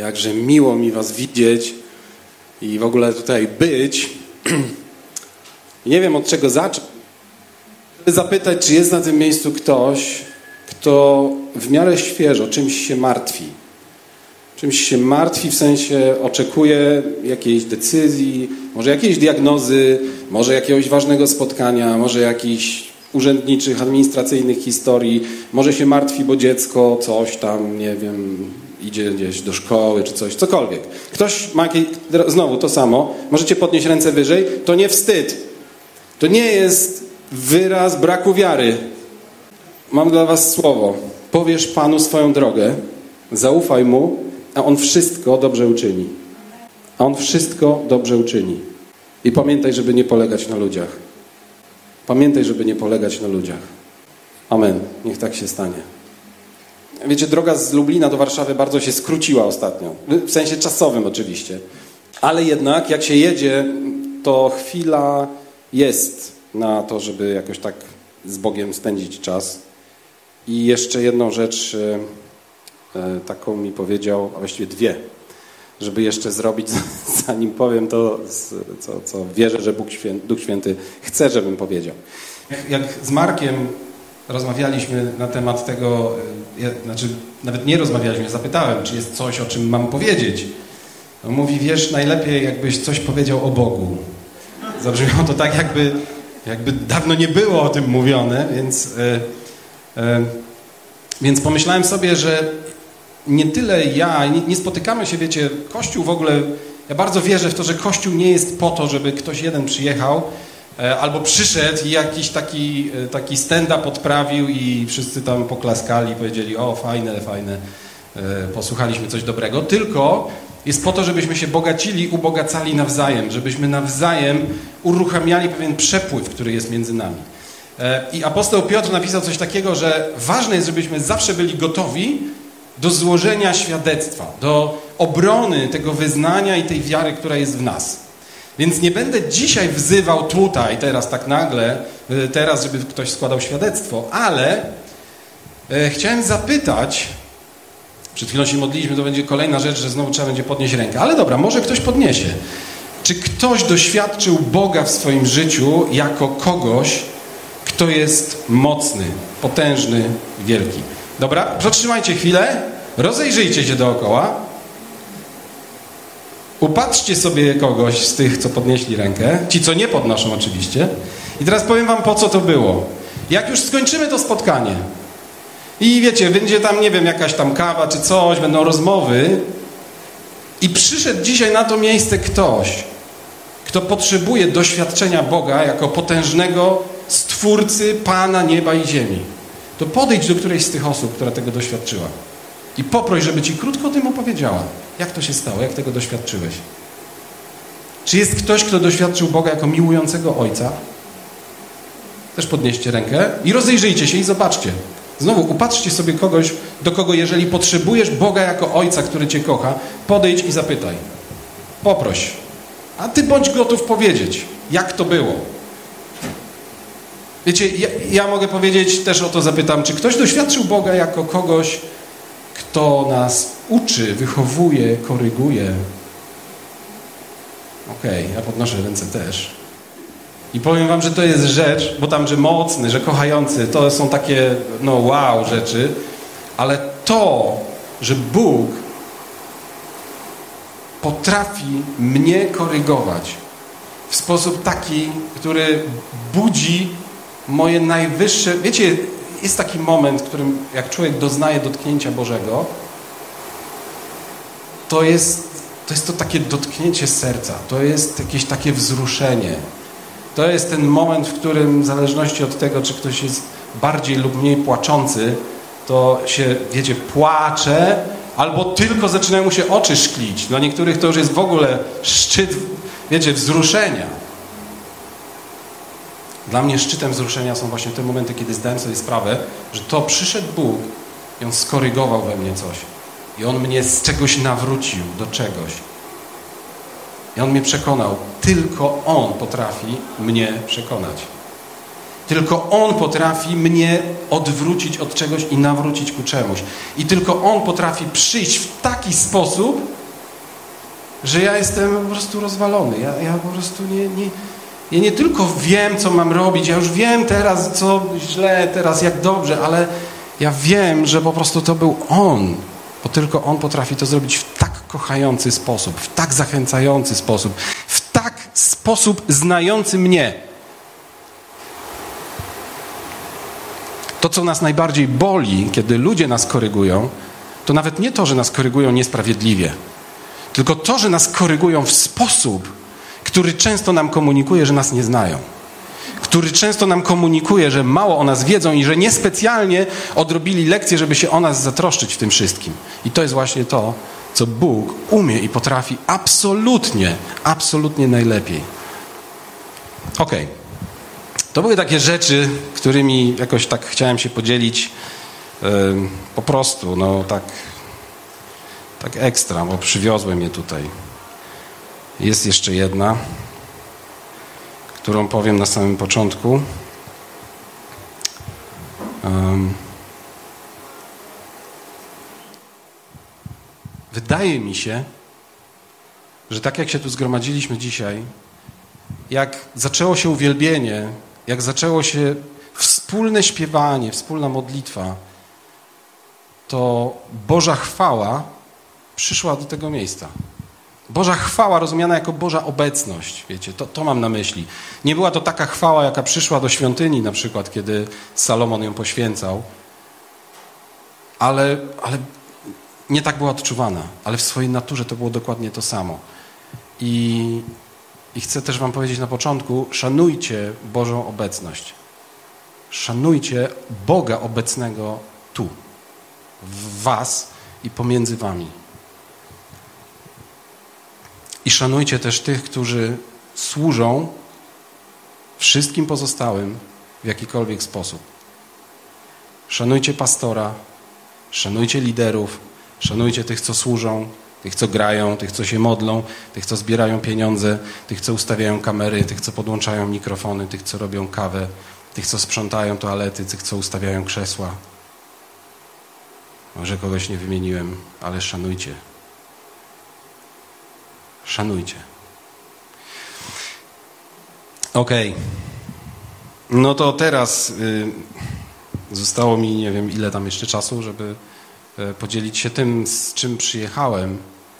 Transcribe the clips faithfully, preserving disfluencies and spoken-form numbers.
Jakże miło mi was widzieć i w ogóle tutaj być. Nie wiem, od czego zacząć. Zapytać, czy jest na tym miejscu ktoś, kto w miarę świeżo czymś się martwi. Czymś się martwi, w sensie oczekuje jakiejś decyzji, może jakiejś diagnozy, może jakiegoś ważnego spotkania, może jakichś urzędniczych, administracyjnych historii, może się martwi, bo dziecko coś tam, nie wiem, idzie gdzieś do szkoły czy coś, cokolwiek. Ktoś ma jakieś, znowu to samo, możecie podnieść ręce wyżej, to nie wstyd. To nie jest wyraz braku wiary. Mam dla was słowo. Powiesz Panu swoją drogę, zaufaj Mu, a On wszystko dobrze uczyni. A On wszystko dobrze uczyni. I pamiętaj, żeby nie polegać na ludziach. Pamiętaj, żeby nie polegać na ludziach. Amen. Niech tak się stanie. Wiecie, droga z Lublina do Warszawy bardzo się skróciła ostatnio. W sensie czasowym oczywiście. Ale jednak jak się jedzie, to chwila jest na to, żeby jakoś tak z Bogiem spędzić czas. I jeszcze jedną rzecz e, taką mi powiedział, a właściwie dwie, żeby jeszcze zrobić, zanim powiem to, co, co wierzę, że Bóg Święty, Duch Święty chce, żebym powiedział. Jak, jak z Markiem rozmawialiśmy na temat tego, ja, znaczy nawet nie rozmawialiśmy, zapytałem, czy jest coś, o czym mam powiedzieć. On mówi, wiesz, najlepiej jakbyś coś powiedział o Bogu. Zabrzmiało to tak, jakby, jakby dawno nie było o tym mówione, więc, e, e, więc pomyślałem sobie, że nie tyle ja, nie, nie spotykamy się, wiecie, Kościół w ogóle, ja bardzo wierzę w to, że Kościół nie jest po to, żeby ktoś jeden przyjechał e, albo przyszedł i jakiś taki, e, taki stand-up odprawił i wszyscy tam poklaskali i powiedzieli, o fajne, fajne, e, posłuchaliśmy coś dobrego, tylko jest po to, żebyśmy się bogacili, ubogacali nawzajem, żebyśmy nawzajem uruchamiali pewien przepływ, który jest między nami. E, I apostoł Piotr napisał coś takiego, że ważne jest, żebyśmy zawsze byli gotowi do złożenia świadectwa, do obrony tego wyznania i tej wiary, która jest w nas. Więc nie będę dzisiaj wzywał tutaj, teraz tak nagle, teraz, żeby ktoś składał świadectwo, ale e, chciałem zapytać, przed chwilą się modliliśmy, to będzie kolejna rzecz, że znowu trzeba będzie podnieść rękę, ale dobra, może ktoś podniesie. Czy ktoś doświadczył Boga w swoim życiu jako kogoś, kto jest mocny, potężny, wielki? Dobra, zatrzymajcie chwilę, rozejrzyjcie się dookoła, upatrzcie sobie kogoś z tych, co podnieśli rękę, ci, co nie podnoszą oczywiście, i teraz powiem wam, po co to było. Jak już skończymy to spotkanie i wiecie, będzie tam, nie wiem, jakaś tam kawa czy coś, będą rozmowy i przyszedł dzisiaj na to miejsce ktoś, kto potrzebuje doświadczenia Boga jako potężnego Stwórcy Pana nieba i ziemi, to podejdź do którejś z tych osób, która tego doświadczyła i poproś, żeby ci krótko o tym opowiedziała. Jak to się stało? Jak tego doświadczyłeś? Czy jest ktoś, kto doświadczył Boga jako miłującego Ojca? Też podnieście rękę i rozejrzyjcie się i zobaczcie. Znowu upatrzcie sobie kogoś, do kogo jeżeli potrzebujesz Boga jako Ojca, który cię kocha, podejdź i zapytaj. Poproś. A ty bądź gotów powiedzieć, jak to było. Wiecie, ja, ja mogę powiedzieć, też o to zapytam, czy ktoś doświadczył Boga jako kogoś, kto nas uczy, wychowuje, koryguje? Okej, okay, ja podnoszę ręce też. I powiem wam, że to jest rzecz, bo tam, że mocny, że kochający, to są takie, no wow, rzeczy, ale to, że Bóg potrafi mnie korygować w sposób taki, który budzi moje najwyższe... Wiecie, jest taki moment, w którym jak człowiek doznaje dotknięcia Bożego, to jest to, jest to takie dotknięcie serca, to jest jakieś takie wzruszenie. To jest ten moment, w którym w zależności od tego, czy ktoś jest bardziej lub mniej płaczący, to się, wiecie, płacze, albo tylko zaczynają mu się oczy szklić. Dla niektórych to już jest w ogóle szczyt, wiecie, wzruszenia. Dla mnie szczytem wzruszenia są właśnie te momenty, kiedy zdałem sobie sprawę, że to przyszedł Bóg i On skorygował we mnie coś. I On mnie z czegoś nawrócił do czegoś. I On mnie przekonał. Tylko On potrafi mnie przekonać. Tylko On potrafi mnie odwrócić od czegoś i nawrócić ku czemuś. I tylko On potrafi przyjść w taki sposób, że ja jestem po prostu rozwalony. Ja, ja po prostu nie, nie, ja nie tylko wiem, co mam robić, ja już wiem teraz, co źle, teraz jak dobrze, ale ja wiem, że po prostu to był On, bo tylko On potrafi to zrobić w tak kochający sposób, w tak zachęcający sposób, w tak sposób znający mnie. To, co nas najbardziej boli, kiedy ludzie nas korygują, to nawet nie to, że nas korygują niesprawiedliwie, tylko to, że nas korygują w sposób, który często nam komunikuje, że nas nie znają. Który często nam komunikuje, że mało o nas wiedzą i że niespecjalnie odrobili lekcję, żeby się o nas zatroszczyć w tym wszystkim. I to jest właśnie to, co Bóg umie i potrafi absolutnie, absolutnie najlepiej. Okej. Okay. To były takie rzeczy, którymi jakoś tak chciałem się podzielić yy, po prostu, no tak, tak ekstra, bo przywiozłem je tutaj. Jest jeszcze jedna, którą powiem na samym początku. Um, wydaje mi się, że tak jak się tu zgromadziliśmy dzisiaj, jak zaczęło się uwielbienie, jak zaczęło się wspólne śpiewanie, wspólna modlitwa, to Boża chwała przyszła do tego miejsca. Boża chwała rozumiana jako Boża obecność, wiecie, to, to mam na myśli. Nie była to taka chwała, jaka przyszła do świątyni na przykład, kiedy Salomon ją poświęcał, ale, ale nie tak była odczuwana, ale w swojej naturze to było dokładnie to samo. I, i chcę też wam powiedzieć na początku, szanujcie Bożą obecność. Szanujcie Boga obecnego tu, w was i pomiędzy wami. I szanujcie też tych, którzy służą wszystkim pozostałym w jakikolwiek sposób. Szanujcie pastora, szanujcie liderów, szanujcie tych, co służą, tych, co grają, tych, co się modlą, tych, co zbierają pieniądze, tych, co ustawiają kamery, tych, co podłączają mikrofony, tych, co robią kawę, tych, co sprzątają toalety, tych, co ustawiają krzesła. Może kogoś nie wymieniłem, ale szanujcie. Szanujcie. Okej. Okay. No to teraz y, zostało mi, nie wiem ile tam jeszcze czasu, żeby y, podzielić się tym, z czym przyjechałem.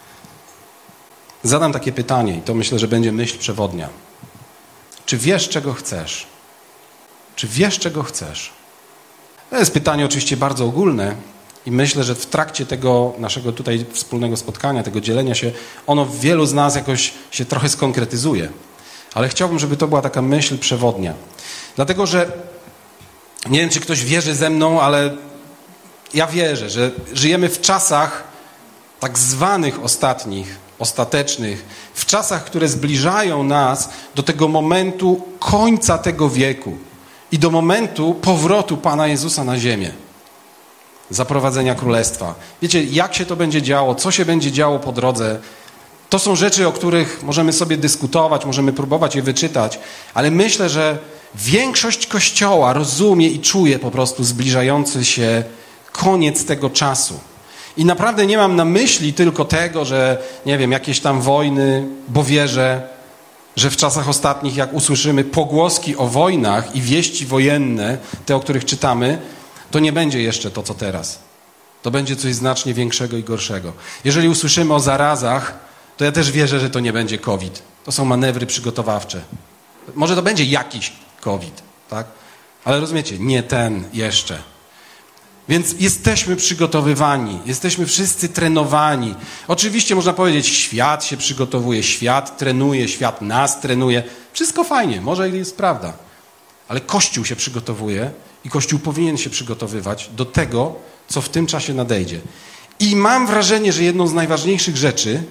Zadam takie pytanie i to myślę, że będzie myśl przewodnia. Czy wiesz, czego chcesz? Czy wiesz, czego chcesz? To jest pytanie oczywiście bardzo ogólne, i myślę, że w trakcie tego naszego tutaj wspólnego spotkania, tego dzielenia się, ono w wielu z nas jakoś się trochę skonkretyzuje. Ale chciałbym, żeby to była taka myśl przewodnia. Dlatego, że nie wiem, czy ktoś wierzy ze mną, ale ja wierzę, że żyjemy w czasach tak zwanych ostatnich, ostatecznych, w czasach, które zbliżają nas do tego momentu końca tego wieku i do momentu powrotu Pana Jezusa na ziemię. Zaprowadzenia królestwa. Wiecie, jak się to będzie działo, co się będzie działo po drodze, to są rzeczy, o których możemy sobie dyskutować, możemy próbować je wyczytać, ale myślę, że większość Kościoła rozumie i czuje po prostu zbliżający się koniec tego czasu. I naprawdę nie mam na myśli tylko tego, że nie wiem, jakieś tam wojny, bo wierzę, że w czasach ostatnich, jak usłyszymy pogłoski o wojnach i wieści wojenne, te, o których czytamy, to nie będzie jeszcze to, co teraz. To będzie coś znacznie większego i gorszego. Jeżeli usłyszymy o zarazach, to ja też wierzę, że to nie będzie COVID. To są manewry przygotowawcze. Może to będzie jakiś COVID, tak? Ale rozumiecie, nie ten jeszcze. Więc jesteśmy przygotowywani, jesteśmy wszyscy trenowani. Oczywiście można powiedzieć, świat się przygotowuje, świat trenuje, świat nas trenuje. Wszystko fajnie, może jest prawda. Ale Kościół się przygotowuje i Kościół powinien się przygotowywać do tego, co w tym czasie nadejdzie. I mam wrażenie, że jedną z najważniejszych rzeczy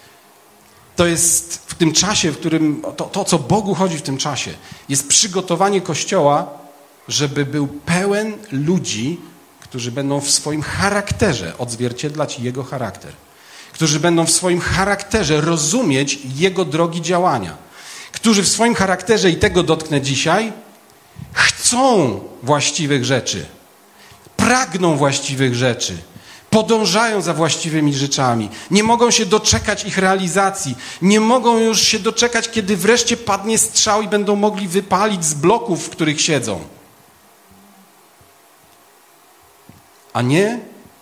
to jest w tym czasie, w którym to, to, co Bogu chodzi w tym czasie, jest przygotowanie Kościoła, żeby był pełen ludzi, którzy będą w swoim charakterze odzwierciedlać Jego charakter. Którzy będą w swoim charakterze rozumieć Jego drogi działania. Którzy w swoim charakterze, i tego dotknę dzisiaj, chcą właściwych rzeczy. Pragną właściwych rzeczy. podążają za właściwymi rzeczami, nie mogą się doczekać ich realizacji, nie mogą już się doczekać, kiedy wreszcie padnie strzał i będą mogli wypalić z bloków, w których siedzą. A nie,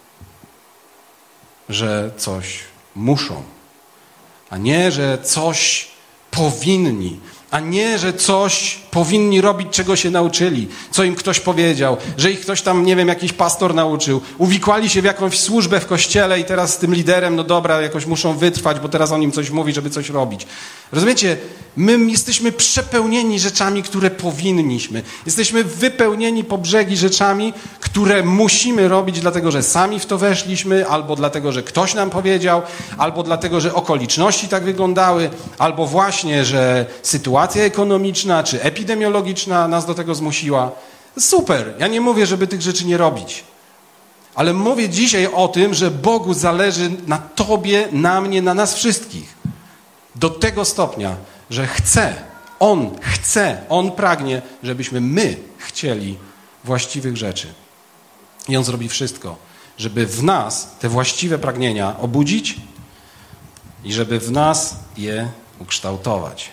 że coś muszą, a nie, że coś powinni, a nie, że coś powinni robić, czego się nauczyli, co im ktoś powiedział, że ich ktoś tam, nie wiem, jakiś pastor nauczył, uwikłali się w jakąś służbę w kościele i teraz z tym liderem, no dobra, jakoś muszą wytrwać, bo teraz on im coś mówi, żeby coś robić. Rozumiecie? My jesteśmy przepełnieni rzeczami, które powinniśmy. Jesteśmy wypełnieni po brzegi rzeczami, które musimy robić, dlatego że sami w to weszliśmy, albo dlatego, że ktoś nam powiedział, albo dlatego, że okoliczności tak wyglądały, albo właśnie, że sytuacja ekonomiczna czy epidemiologiczna nas do tego zmusiła. Super, ja nie mówię, żeby tych rzeczy nie robić. Ale mówię dzisiaj o tym, że Bogu zależy na tobie, na mnie, na nas wszystkich. Do tego stopnia, że chce, On chce, On pragnie, żebyśmy my chcieli właściwych rzeczy. I On zrobi wszystko, żeby w nas te właściwe pragnienia obudzić i żeby w nas je ukształtować.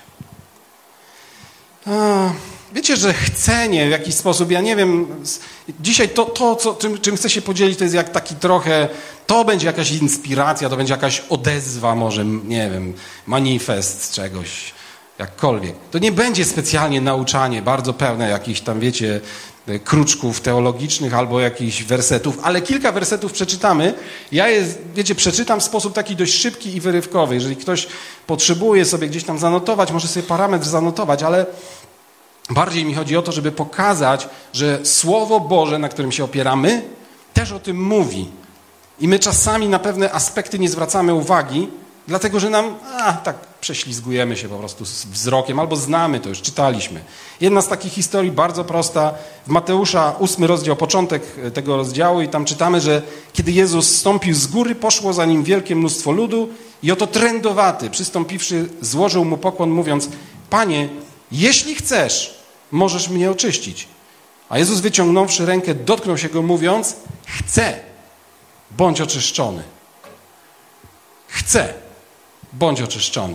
A, wiecie, że chcenie w jakiś sposób, ja nie wiem, dzisiaj to, to co, czym, czym chcę się podzielić, to jest jak taki trochę, to będzie jakaś inspiracja, to będzie jakaś odezwa może, nie wiem, manifest czegoś, jakkolwiek. To nie będzie specjalnie nauczanie bardzo pełne jakichś tam, wiecie, kruczków teologicznych albo jakichś wersetów, ale kilka wersetów przeczytamy. Ja je, wiecie, przeczytam w sposób taki dość szybki i wyrywkowy. Jeżeli ktoś potrzebuje sobie gdzieś tam zanotować, może sobie parametr zanotować, ale bardziej mi chodzi o to, żeby pokazać, że Słowo Boże, na którym się opieramy, też o tym mówi. I my czasami na pewne aspekty nie zwracamy uwagi, dlatego że nam, a, tak prześlizgujemy się po prostu z wzrokiem, albo znamy to, już czytaliśmy. Jedna z takich historii, bardzo prosta, w Mateusza, ósmy rozdział, początek tego rozdziału i tam czytamy, że kiedy Jezus zstąpił z góry, poszło za nim wielkie mnóstwo ludu i oto trędowaty, przystąpiwszy, złożył mu pokłon, mówiąc: Panie, jeśli chcesz, możesz mnie oczyścić. A Jezus, wyciągnąwszy rękę, dotknął się go, mówiąc: chcę, bądź oczyszczony. Chcę, bądź oczyszczony.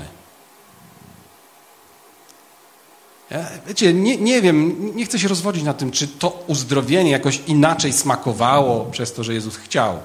Ja, wiecie, nie, nie wiem, nie chcę się rozwodzić na tym, czy to uzdrowienie jakoś inaczej smakowało przez to, że Jezus chciał.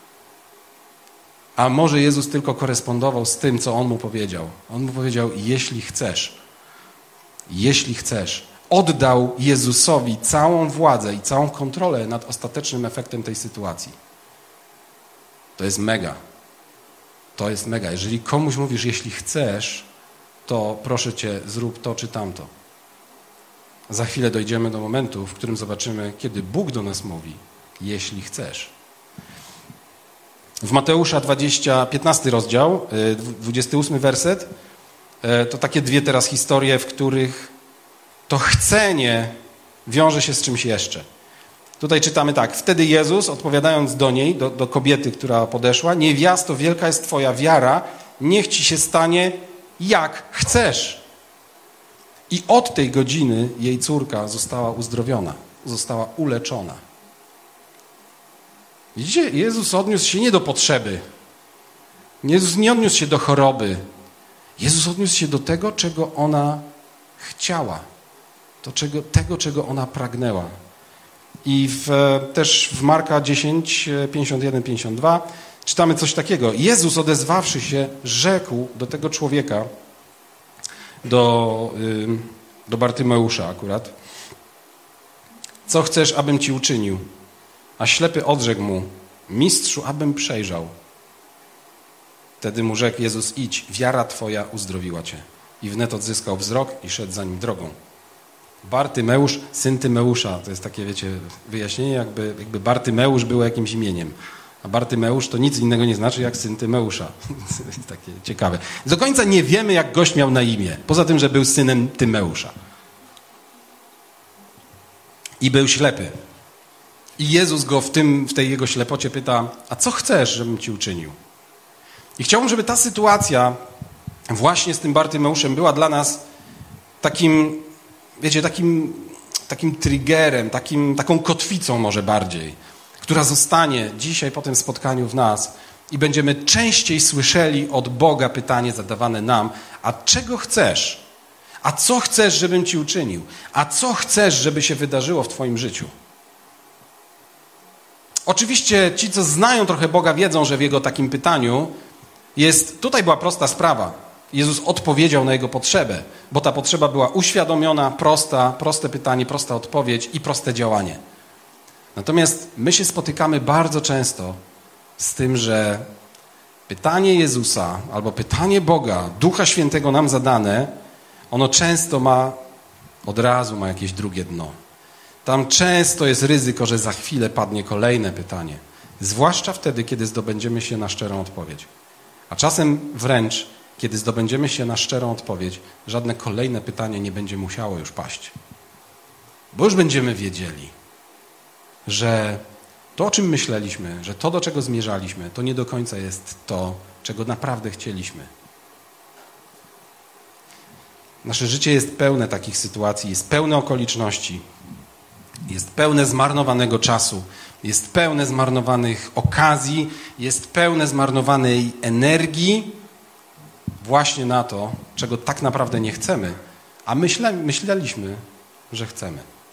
A może Jezus tylko korespondował z tym, co On mu powiedział. On mu powiedział: jeśli chcesz, jeśli chcesz. Oddał Jezusowi całą władzę i całą kontrolę nad ostatecznym efektem tej sytuacji. To jest mega. To jest mega. Jeżeli komuś mówisz, jeśli chcesz, to proszę cię, zrób to czy tamto. Za chwilę dojdziemy do momentu, w którym zobaczymy, kiedy Bóg do nas mówi, jeśli chcesz. W Mateusza dwudziestym, piętnasty rozdział, dwudziesty ósmy werset, to takie dwie teraz historie, w których to chcenie wiąże się z czymś jeszcze. Tutaj czytamy tak: wtedy Jezus, odpowiadając do niej, do, do kobiety, która podeszła: niewiasto, wielka jest twoja wiara, niech ci się stanie jak chcesz. I od tej godziny jej córka została uzdrowiona, została uleczona. Widzicie, Jezus odniósł się nie do potrzeby. Jezus nie odniósł się do choroby. Jezus odniósł się do tego, czego ona chciała. Do czego, tego, czego ona pragnęła. I w, też w Marka dziesięć, pięćdziesiąt jeden, pięćdziesiąt dwa czytamy coś takiego. Jezus, odezwawszy się, rzekł do tego człowieka, do, do Bartymeusza akurat: co chcesz, abym ci uczynił? A ślepy odrzekł mu: mistrzu, abym przejrzał. Wtedy mu rzekł Jezus: idź, wiara twoja uzdrowiła cię. I wnet odzyskał wzrok i szedł za nim drogą. Bartymeusz, syn Tymeusza. To jest takie, wiecie, wyjaśnienie, jakby, jakby Bartymeusz był jakimś imieniem. A Bartymeusz to nic innego nie znaczy jak syn Tymeusza. Takie ciekawe. Do końca nie wiemy, jak gość miał na imię. Poza tym, że był synem Tymeusza. I był ślepy. I Jezus go w, tym, w tej jego ślepocie pyta: a co chcesz, żebym ci uczynił? I chciałbym, żeby ta sytuacja właśnie z tym Bartymeuszem była dla nas takim, wiecie, takim, takim triggerem, takim, taką kotwicą może bardziej, która zostanie dzisiaj po tym spotkaniu w nas i będziemy częściej słyszeli od Boga pytanie zadawane nam, a czego chcesz? A co chcesz, żebym ci uczynił? A co chcesz, żeby się wydarzyło w twoim życiu? Oczywiście ci, co znają trochę Boga, wiedzą, że w Jego takim pytaniu jest... Tutaj była prosta sprawa. Jezus odpowiedział na Jego potrzebę, bo ta potrzeba była uświadomiona, prosta, proste pytanie, prosta odpowiedź i proste działanie. Natomiast my się spotykamy bardzo często z tym, że pytanie Jezusa albo pytanie Boga, Ducha Świętego nam zadane, ono często ma, od razu ma jakieś drugie dno. Tam często jest ryzyko, że za chwilę padnie kolejne pytanie. Zwłaszcza wtedy, kiedy zdobędziemy się na szczerą odpowiedź. A czasem wręcz, kiedy zdobędziemy się na szczerą odpowiedź, żadne kolejne pytanie nie będzie musiało już paść. Bo już będziemy wiedzieli, że to, o czym myśleliśmy, że to, do czego zmierzaliśmy, to nie do końca jest to, czego naprawdę chcieliśmy. Nasze życie jest pełne takich sytuacji, jest pełne okoliczności, jest pełne zmarnowanego czasu, jest pełne zmarnowanych okazji, jest pełne zmarnowanej energii właśnie na to, czego tak naprawdę nie chcemy, a myśle, myśleliśmy, że chcemy.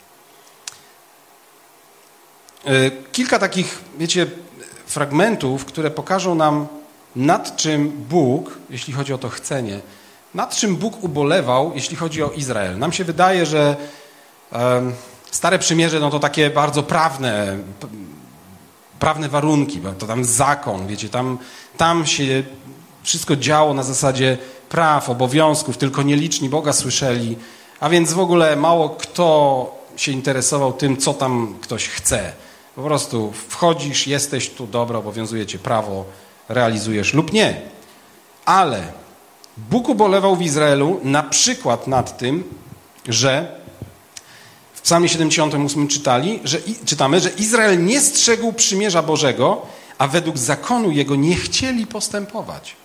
Kilka takich, wiecie, fragmentów, które pokażą nam, nad czym Bóg, jeśli chodzi o to chcenie, nad czym Bóg ubolewał, jeśli chodzi o Izrael. Nam się wydaje, że um, Stare Przymierze, no to takie bardzo prawne, prawne warunki, bo to tam zakon, wiecie, tam, tam się wszystko działo na zasadzie praw, obowiązków, tylko nieliczni Boga słyszeli, a więc w ogóle mało kto się interesował tym, co tam ktoś chce. Po prostu wchodzisz, jesteś tu, dobra, obowiązuje cię prawo, realizujesz lub nie. Ale Bóg ubolewał w Izraelu na przykład nad tym, że w Psalmie siedemdziesiątym ósmym czytali, że, czytamy, że Izrael nie strzegł przymierza Bożego, a według zakonu jego nie chcieli postępować.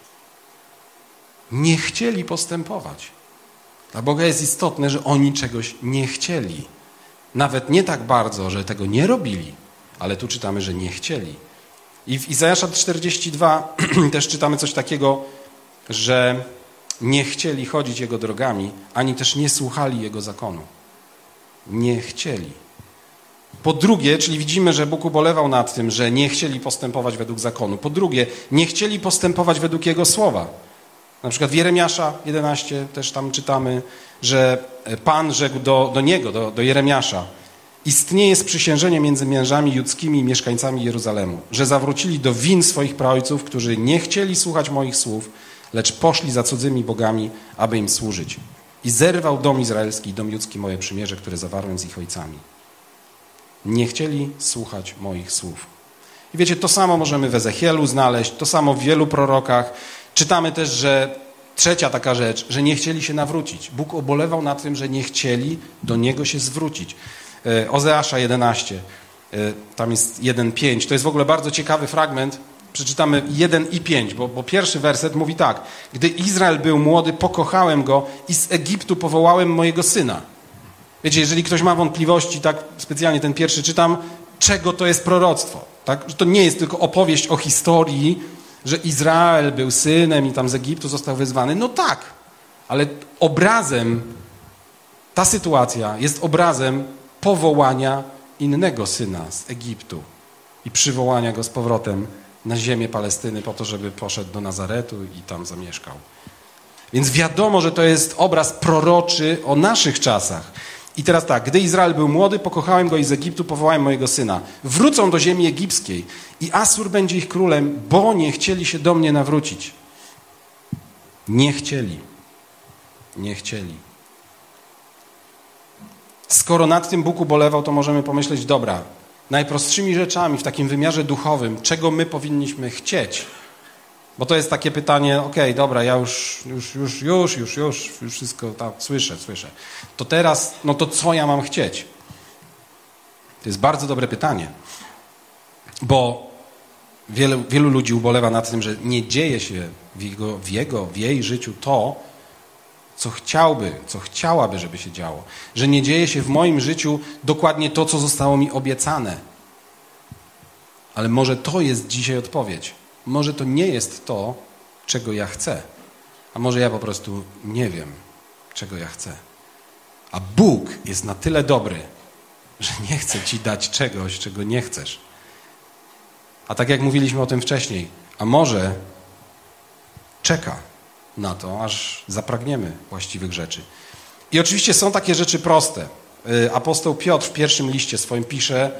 Nie chcieli postępować. Dla Boga jest istotne, że oni czegoś nie chcieli. Nawet nie tak bardzo, że tego nie robili, ale tu czytamy, że nie chcieli. I w Izajasza czterdzieści dwa też czytamy coś takiego, że nie chcieli chodzić Jego drogami, ani też nie słuchali Jego zakonu. Nie chcieli. Po drugie, czyli widzimy, że Bóg ubolewał nad tym, że nie chcieli postępować według zakonu. Po drugie, nie chcieli postępować według Jego słowa. Na przykład w Jeremiasza jedenaście też tam czytamy, że Pan rzekł do, do niego, do, do Jeremiasza: istnieje sprzysiężenie między mężami judzkimi i mieszkańcami Jeruzalemu, że zawrócili do win swoich praojców, którzy nie chcieli słuchać moich słów, lecz poszli za cudzymi bogami, aby im służyć. I zerwał dom izraelski i dom judzki moje przymierze, które zawarłem z ich ojcami. Nie chcieli słuchać moich słów. I wiecie, to samo możemy w Ezechielu znaleźć, to samo w wielu prorokach. Czytamy też, że trzecia taka rzecz, że nie chcieli się nawrócić. Bóg ubolewał nad tym, że nie chcieli do Niego się zwrócić. Ozeasza jedenaście, tam jest jeden pięć. To jest w ogóle bardzo ciekawy fragment. Przeczytamy jeden i pięć, bo, bo pierwszy werset mówi tak: gdy Izrael był młody, pokochałem go i z Egiptu powołałem mojego syna. Wiecie, jeżeli ktoś ma wątpliwości, tak specjalnie ten pierwszy czytam, czego to jest proroctwo. Tak? Że to nie jest tylko opowieść o historii, że Izrael był synem i tam z Egiptu został wyzwany. No tak, ale obrazem, ta sytuacja jest obrazem powołania innego syna z Egiptu i przywołania go z powrotem na ziemię Palestyny po to, żeby poszedł do Nazaretu i tam zamieszkał. Więc wiadomo, że to jest obraz proroczy o naszych czasach. I teraz tak, gdy Izrael był młody, pokochałem go i z Egiptu powołałem mojego syna. Wrócą do ziemi egipskiej i Asur będzie ich królem, bo nie chcieli się do mnie nawrócić. Nie chcieli. Nie chcieli. Skoro nad tym Bóg ubolewał, to możemy pomyśleć, dobra, najprostszymi rzeczami w takim wymiarze duchowym, czego my powinniśmy chcieć. Bo to jest takie pytanie, okej, okay, dobra, ja już, już, już, już, już, już, już wszystko tak słyszę, słyszę. To teraz, no to co ja mam chcieć? To jest bardzo dobre pytanie. Bo wielu, wielu ludzi ubolewa nad tym, że nie dzieje się w jego, w jego, w jej życiu to, co chciałby, co chciałaby, żeby się działo. Że nie dzieje się w moim życiu dokładnie to, co zostało mi obiecane. Ale może to jest dzisiaj odpowiedź. Może to nie jest to, czego ja chcę. A może ja po prostu nie wiem, czego ja chcę. A Bóg jest na tyle dobry, że nie chce ci dać czegoś, czego nie chcesz. A tak jak mówiliśmy o tym wcześniej, a może czeka na to, aż zapragniemy właściwych rzeczy. I oczywiście są takie rzeczy proste. Apostoł Piotr w pierwszym liście swoim pisze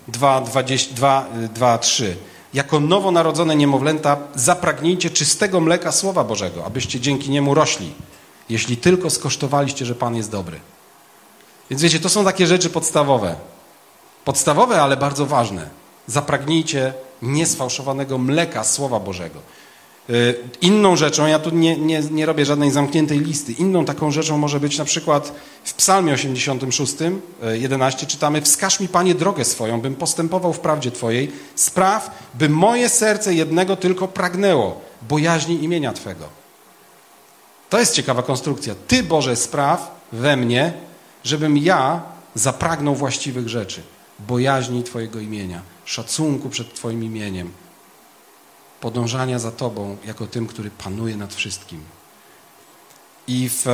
dwa, trzy. Jako nowonarodzone niemowlęta zapragnijcie czystego mleka Słowa Bożego, abyście dzięki niemu rośli, jeśli tylko skosztowaliście, że Pan jest dobry. Więc wiecie, to są takie rzeczy podstawowe. Podstawowe, ale bardzo ważne. Zapragnijcie niesfałszowanego mleka Słowa Bożego. Inną rzeczą, ja tu nie, nie, nie robię żadnej zamkniętej listy, inną taką rzeczą może być na przykład w Psalmie osiemdziesiątym szóstym, jedenaście czytamy: wskaż mi, Panie, drogę swoją, bym postępował w prawdzie Twojej, spraw, by moje serce jednego tylko pragnęło, bojaźni imienia Twego. To jest ciekawa konstrukcja. Ty, Boże, spraw we mnie, żebym ja zapragnął właściwych rzeczy, bojaźni Twojego imienia, szacunku przed Twoim imieniem, podążania za Tobą jako tym, który panuje nad wszystkim. I, w,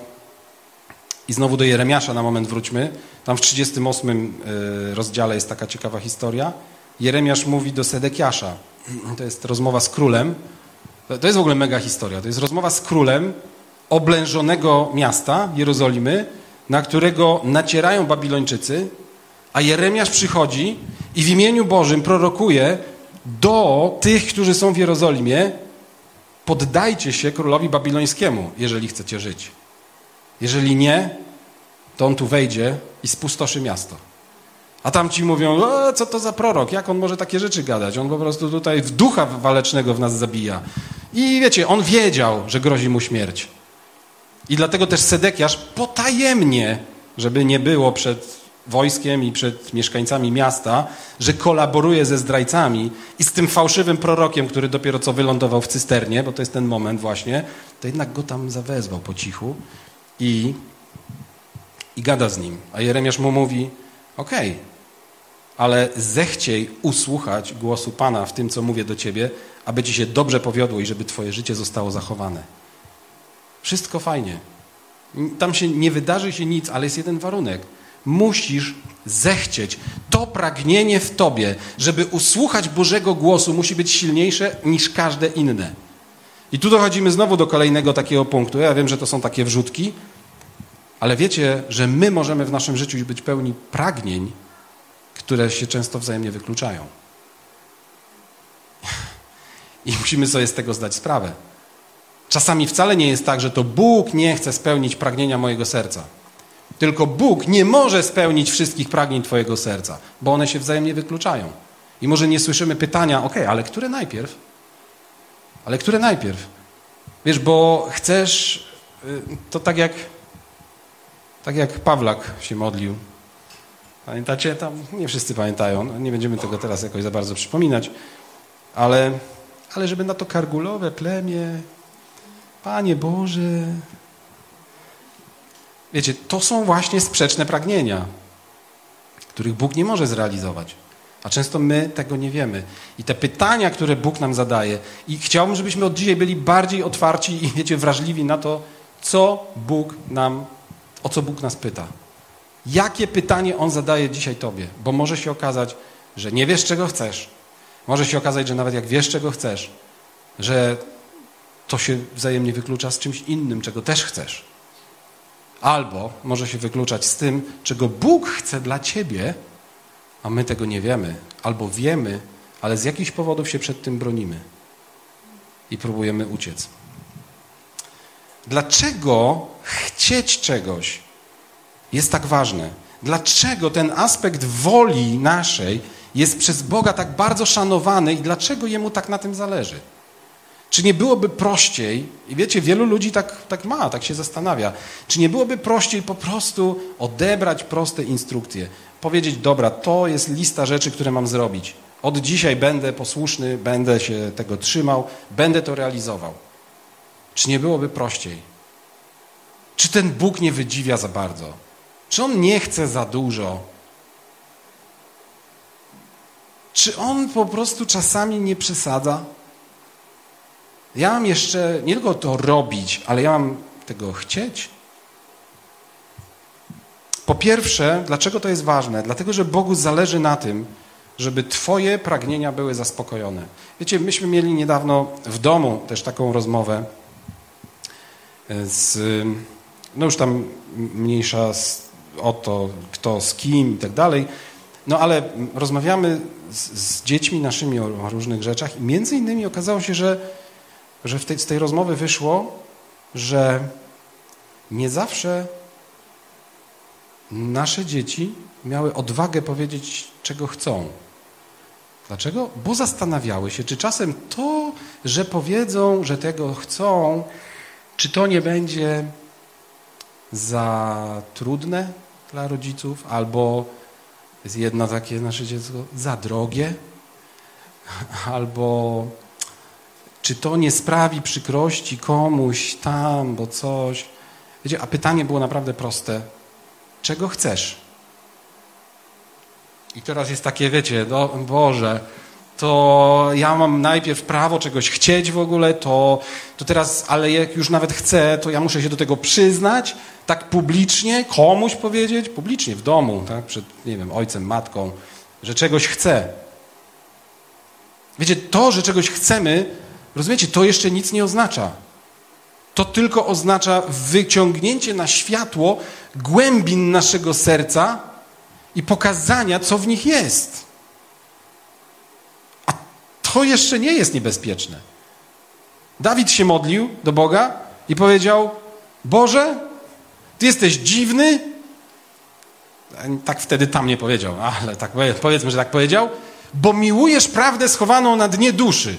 I znowu do Jeremiasza na moment wróćmy. Tam w trzydziestym ósmym rozdziale jest taka ciekawa historia. Jeremiasz mówi do Sedekiasza. To jest rozmowa z królem. To jest w ogóle mega historia. To jest rozmowa z królem oblężonego miasta, Jerozolimy, na którego nacierają Babilończycy, a Jeremiasz przychodzi i w imieniu Bożym prorokuje do tych, którzy są w Jerozolimie: poddajcie się królowi babilońskiemu, jeżeli chcecie żyć. Jeżeli nie, to on tu wejdzie i spustoszy miasto. A tamci mówią: o, co to za prorok, jak on może takie rzeczy gadać? On po prostu tutaj w ducha walecznego w nas zabija. I wiecie, on wiedział, że grozi mu śmierć. I dlatego też Sedekiasz potajemnie, żeby nie było przed wojskiem i przed mieszkańcami miasta, że kolaboruje ze zdrajcami i z tym fałszywym prorokiem, który dopiero co wylądował w cysternie, bo to jest ten moment właśnie, to jednak go tam zawezwał po cichu i, i gada z nim. A Jeremiasz mu mówi: okej, okay, ale zechciej usłuchać głosu Pana w tym, co mówię do ciebie, aby ci się dobrze powiodło i żeby twoje życie zostało zachowane. Wszystko fajnie. Tam się nie wydarzy się nic, ale jest jeden warunek. Musisz zechcieć. To pragnienie w tobie, żeby usłuchać Bożego głosu, musi być silniejsze niż każde inne. I tu dochodzimy znowu do kolejnego takiego punktu. Ja wiem, że to są takie wrzutki, ale wiecie, że my możemy w naszym życiu być pełni pragnień, które się często wzajemnie wykluczają. I musimy sobie z tego zdać sprawę. Czasami wcale nie jest tak, że to Bóg nie chce spełnić pragnienia mojego serca. Tylko Bóg nie może spełnić wszystkich pragnień twojego serca, bo one się wzajemnie wykluczają. I może nie słyszymy pytania: okej, ale które najpierw? Ale które najpierw? Wiesz, bo chcesz, to tak jak, tak jak Pawlak się modlił. Pamiętacie? Tam nie wszyscy pamiętają. Nie będziemy tego teraz jakoś za bardzo przypominać. Ale, ale żeby na to kargulowe plemię, Panie Boże... Wiecie, to są właśnie sprzeczne pragnienia, których Bóg nie może zrealizować. A często my tego nie wiemy. I te pytania, które Bóg nam zadaje, i chciałbym, żebyśmy od dzisiaj byli bardziej otwarci i, wiecie, wrażliwi na to, co Bóg nam, o co Bóg nas pyta. Jakie pytanie On zadaje dzisiaj tobie? Bo może się okazać, że nie wiesz, czego chcesz. Może się okazać, że nawet jak wiesz, czego chcesz, że to się wzajemnie wyklucza z czymś innym, czego też chcesz. Albo może się wykluczać z tym, czego Bóg chce dla ciebie, a my tego nie wiemy. Albo wiemy, ale z jakichś powodów się przed tym bronimy i próbujemy uciec. Dlaczego chcieć czegoś jest tak ważne? Dlaczego ten aspekt woli naszej jest przez Boga tak bardzo szanowany i dlaczego Jemu tak na tym zależy? Czy nie byłoby prościej, i wiecie, wielu ludzi tak, tak ma, tak się zastanawia, czy nie byłoby prościej po prostu odebrać proste instrukcje, powiedzieć: dobra, to jest lista rzeczy, które mam zrobić. Od dzisiaj będę posłuszny, będę się tego trzymał, będę to realizował. Czy nie byłoby prościej? Czy ten Bóg nie wydziwia za bardzo? Czy On nie chce za dużo? czy on po prostu czasami nie przesadza? Ja mam jeszcze nie tylko to robić, ale ja mam tego chcieć. Po pierwsze, dlaczego to jest ważne? Dlatego, że Bogu zależy na tym, żeby twoje pragnienia były zaspokojone. Wiecie, myśmy mieli niedawno w domu też taką rozmowę z, no już tam mniejsza z, o to, kto z kim i tak dalej, no ale rozmawiamy z, z dziećmi naszymi o, o różnych rzeczach i między innymi okazało się, że, że w tej, z tej rozmowy wyszło, że nie zawsze nasze dzieci miały odwagę powiedzieć, czego chcą. Dlaczego? Bo zastanawiały się, czy czasem to, że powiedzą, że tego chcą, czy to nie będzie za trudne dla rodziców, albo jest jedno takie nasze dziecko, za drogie, albo czy to nie sprawi przykrości komuś tam, bo coś. Wiecie, a pytanie było naprawdę proste. Czego chcesz? I teraz jest takie, wiecie, no Boże, to ja mam najpierw prawo czegoś chcieć w ogóle, to, to teraz, ale jak już nawet chcę, to ja muszę się do tego przyznać, tak publicznie, komuś powiedzieć, publicznie w domu, tak, przed, nie wiem, ojcem, matką, że czegoś chcę. Wiecie, to, że czegoś chcemy, rozumiecie, to jeszcze nic nie oznacza. To tylko oznacza wyciągnięcie na światło głębin naszego serca i pokazania, co w nich jest. A to jeszcze nie jest niebezpieczne. Dawid się modlił do Boga i powiedział: Boże, Ty jesteś dziwny. Tak wtedy tam nie powiedział, ale tak powiedzmy, że tak powiedział, bo miłujesz prawdę schowaną na dnie duszy.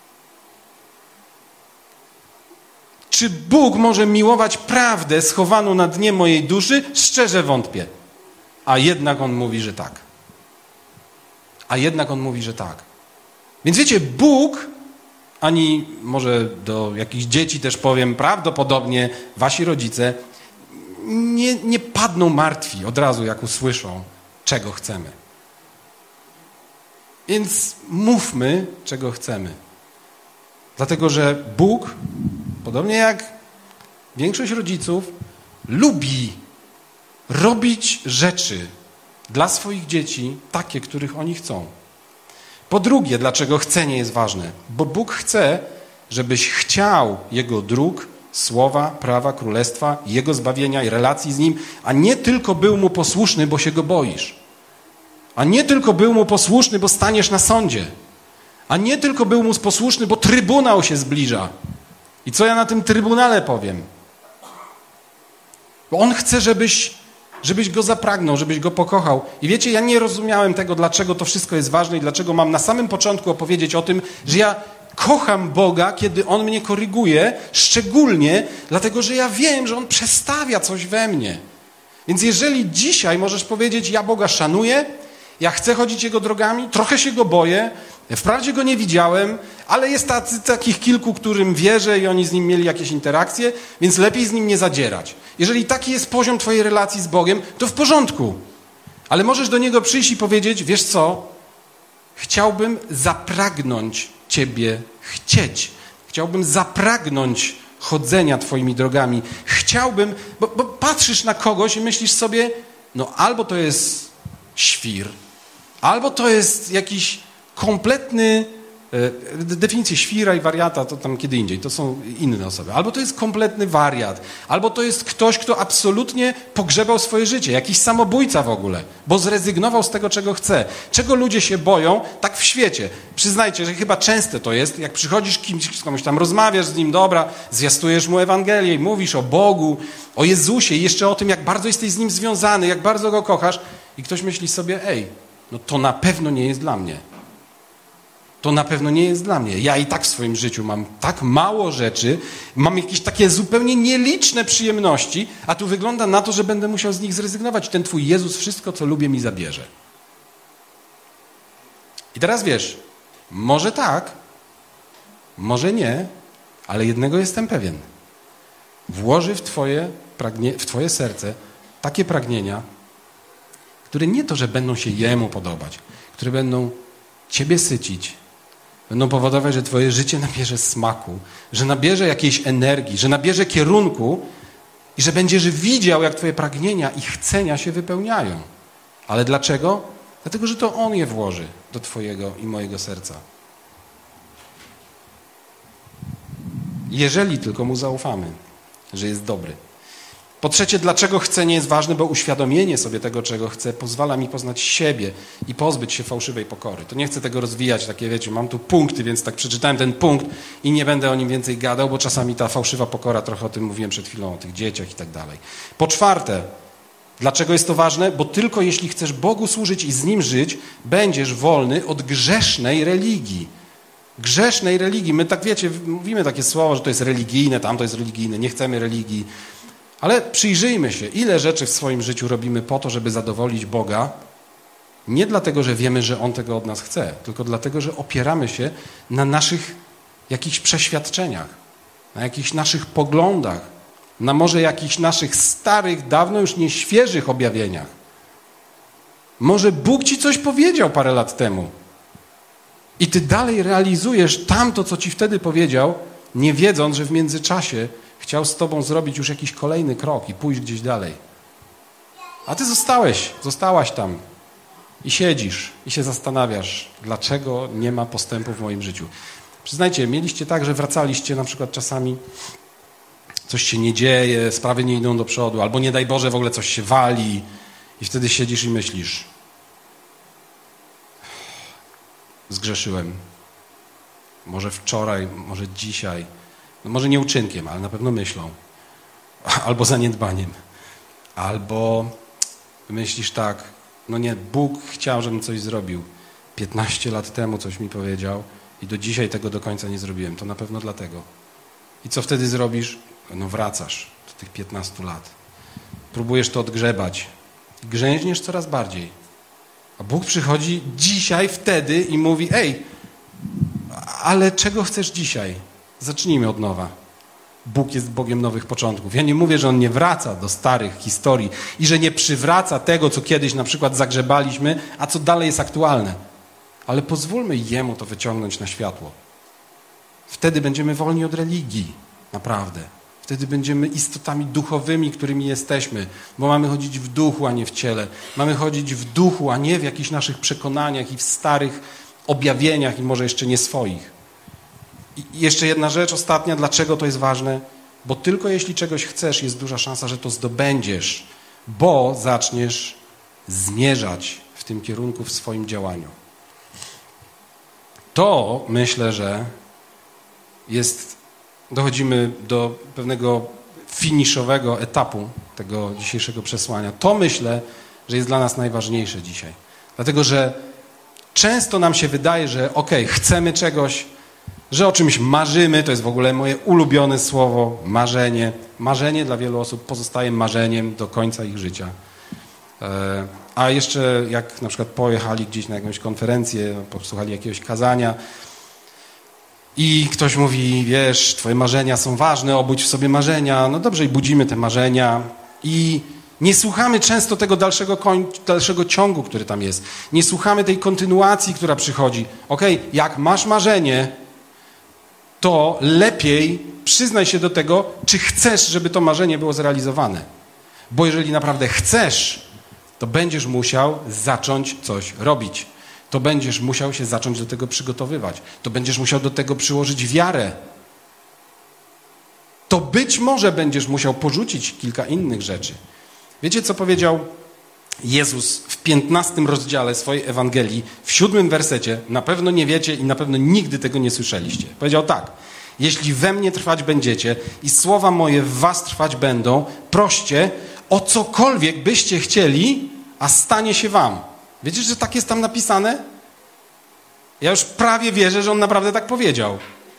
Czy Bóg może miłować prawdę schowaną na dnie mojej duszy? Szczerze wątpię. A jednak On mówi, że tak. A jednak On mówi, że tak. Więc wiecie, Bóg, ani może do jakichś dzieci też powiem, prawdopodobnie wasi rodzice nie, nie padną martwi od razu, jak usłyszą, czego chcemy. Więc mówmy, czego chcemy. Dlatego, że Bóg, podobnie jak większość rodziców, lubi robić rzeczy dla swoich dzieci takie, których oni chcą. Po drugie, dlaczego chcenie jest ważne? Bo Bóg chce, żebyś chciał Jego dróg, słowa, prawa, królestwa, Jego zbawienia i relacji z Nim, a nie tylko był Mu posłuszny, bo się Go boisz. A nie tylko był Mu posłuszny, bo staniesz na sądzie. A nie tylko był Mu posłuszny, bo trybunał się zbliża. I co ja na tym trybunale powiem? Bo On chce, żebyś, żebyś Go zapragnął, żebyś Go pokochał. I wiecie, ja nie rozumiałem tego, dlaczego to wszystko jest ważne i dlaczego mam na samym początku opowiedzieć o tym, że ja kocham Boga, kiedy On mnie koryguje, szczególnie dlatego, że ja wiem, że On przestawia coś we mnie. Więc jeżeli dzisiaj możesz powiedzieć, ja Boga szanuję, ja chcę chodzić Jego drogami, trochę się Go boję, wprawdzie Go nie widziałem, ale jest tacy, takich kilku, którym wierzę i oni z Nim mieli jakieś interakcje, więc lepiej z Nim nie zadzierać. Jeżeli taki jest poziom twojej relacji z Bogiem, to w porządku. Ale możesz do Niego przyjść i powiedzieć, wiesz co, chciałbym zapragnąć Ciebie chcieć. Chciałbym zapragnąć chodzenia Twoimi drogami. Chciałbym, bo, bo patrzysz na kogoś i myślisz sobie, no albo to jest świr, albo to jest jakiś kompletny, e, definicje świra i wariata to tam kiedy indziej, to są inne osoby. Albo to jest kompletny wariat, albo to jest ktoś, kto absolutnie pogrzebał swoje życie, jakiś samobójca w ogóle, bo zrezygnował z tego, czego chce. Czego ludzie się boją, tak w świecie. Przyznajcie, że chyba częste to jest, jak przychodzisz kimś, z komuś tam rozmawiasz z nim, dobra, zwiastujesz mu Ewangelię i mówisz o Bogu, o Jezusie i jeszcze o tym, jak bardzo jesteś z Nim związany, jak bardzo Go kochasz i ktoś myśli sobie, ej, no to na pewno nie jest dla mnie. To na pewno nie jest dla mnie. Ja i tak w swoim życiu mam tak mało rzeczy, mam jakieś takie zupełnie nieliczne przyjemności, a tu wygląda na to, że będę musiał z nich zrezygnować. Ten Twój Jezus wszystko, co lubię, mi zabierze. I teraz wiesz, może tak, może nie, ale jednego jestem pewien. Włoży w twoje, pragnie, w twoje serce takie pragnienia, które nie to, że będą się Jemu podobać, które będą ciebie sycić, będą powodować, że twoje życie nabierze smaku, że nabierze jakiejś energii, że nabierze kierunku i że będziesz widział, jak twoje pragnienia i chcenia się wypełniają. Ale dlaczego? Dlatego, że to On je włoży do twojego i mojego serca. Jeżeli tylko Mu zaufamy, że jest dobry. Po trzecie, dlaczego chcenie jest ważne? Bo uświadomienie sobie tego, czego chcę, pozwala mi poznać siebie i pozbyć się fałszywej pokory. To nie chcę tego rozwijać, takie wiecie, mam tu punkty, więc tak przeczytałem ten punkt i nie będę o nim więcej gadał, bo czasami ta fałszywa pokora, trochę o tym mówiłem przed chwilą, o tych dzieciach i tak dalej. Po czwarte, dlaczego jest to ważne? Bo tylko jeśli chcesz Bogu służyć i z Nim żyć, będziesz wolny od grzesznej religii. Grzesznej religii. My tak wiecie, mówimy takie słowo, że to jest religijne, tamto jest religijne, nie chcemy religii. Ale przyjrzyjmy się, ile rzeczy w swoim życiu robimy po to, żeby zadowolić Boga. Nie dlatego, że wiemy, że On tego od nas chce, tylko dlatego, że opieramy się na naszych jakichś przeświadczeniach, na jakichś naszych poglądach, na może jakichś naszych starych, dawno już nieświeżych objawieniach. Może Bóg ci coś powiedział parę lat temu i ty dalej realizujesz tamto, co ci wtedy powiedział, nie wiedząc, że w międzyczasie chciał z tobą zrobić już jakiś kolejny krok i pójść gdzieś dalej. A ty zostałeś, zostałaś tam i siedzisz i się zastanawiasz, dlaczego nie ma postępu w moim życiu. Przyznajcie, mieliście tak, że wracaliście na przykład czasami, coś się nie dzieje, sprawy nie idą do przodu, albo nie daj Boże w ogóle coś się wali i wtedy siedzisz i myślisz, zgrzeszyłem. Może wczoraj, może dzisiaj, no może nie uczynkiem, ale na pewno myślą. Albo zaniedbaniem. Albo myślisz tak, no nie, Bóg chciał, żebym coś zrobił. piętnaście lat temu coś mi powiedział i do dzisiaj tego do końca nie zrobiłem. To na pewno dlatego. I co wtedy zrobisz? No wracasz do tych piętnastu lat. Próbujesz to odgrzebać. Grzęźniesz coraz bardziej. A Bóg przychodzi dzisiaj, wtedy i mówi, ej, ale czego chcesz dzisiaj? Zacznijmy od nowa. Bóg jest Bogiem nowych początków. Ja nie mówię, że On nie wraca do starych historii i że nie przywraca tego, co kiedyś na przykład zagrzebaliśmy, a co dalej jest aktualne. Ale pozwólmy Jemu to wyciągnąć na światło. Wtedy będziemy wolni od religii. Naprawdę. Wtedy będziemy istotami duchowymi, którymi jesteśmy, bo mamy chodzić w duchu, a nie w ciele. Mamy chodzić w duchu, a nie w jakichś naszych przekonaniach i w starych objawieniach i może jeszcze nie swoich. I jeszcze jedna rzecz, ostatnia, dlaczego to jest ważne? Bo tylko jeśli czegoś chcesz, jest duża szansa, że to zdobędziesz, bo zaczniesz zmierzać w tym kierunku w swoim działaniu. To myślę, że jest, dochodzimy do pewnego finiszowego etapu tego dzisiejszego przesłania. To myślę, że jest dla nas najważniejsze dzisiaj. Dlatego, że często nam się wydaje, że okej, okay, chcemy czegoś, że o czymś marzymy, to jest w ogóle moje ulubione słowo, marzenie. Marzenie dla wielu osób pozostaje marzeniem do końca ich życia. A jeszcze jak na przykład pojechali gdzieś na jakąś konferencję, posłuchali jakiegoś kazania i ktoś mówi, wiesz, twoje marzenia są ważne, obudź w sobie marzenia. No dobrze, i budzimy te marzenia i nie słuchamy często tego dalszego, koń, dalszego ciągu, który tam jest. Nie słuchamy tej kontynuacji, która przychodzi. Okej, okay, jak masz marzenie, to lepiej przyznaj się do tego, czy chcesz, żeby to marzenie było zrealizowane. Bo jeżeli naprawdę chcesz, to będziesz musiał zacząć coś robić. To będziesz musiał się zacząć do tego przygotowywać. To będziesz musiał do tego przyłożyć wiarę. To być może będziesz musiał porzucić kilka innych rzeczy. Wiecie, co powiedział Jezus w piętnastym rozdziale swojej Ewangelii, w siódmym wersecie? Na pewno nie wiecie i na pewno nigdy tego nie słyszeliście. Powiedział tak: jeśli we mnie trwać będziecie i słowa moje w was trwać będą, proście o cokolwiek byście chcieli, a stanie się wam. Wiecie, że tak jest tam napisane? Ja już prawie wierzę, że on naprawdę tak powiedział.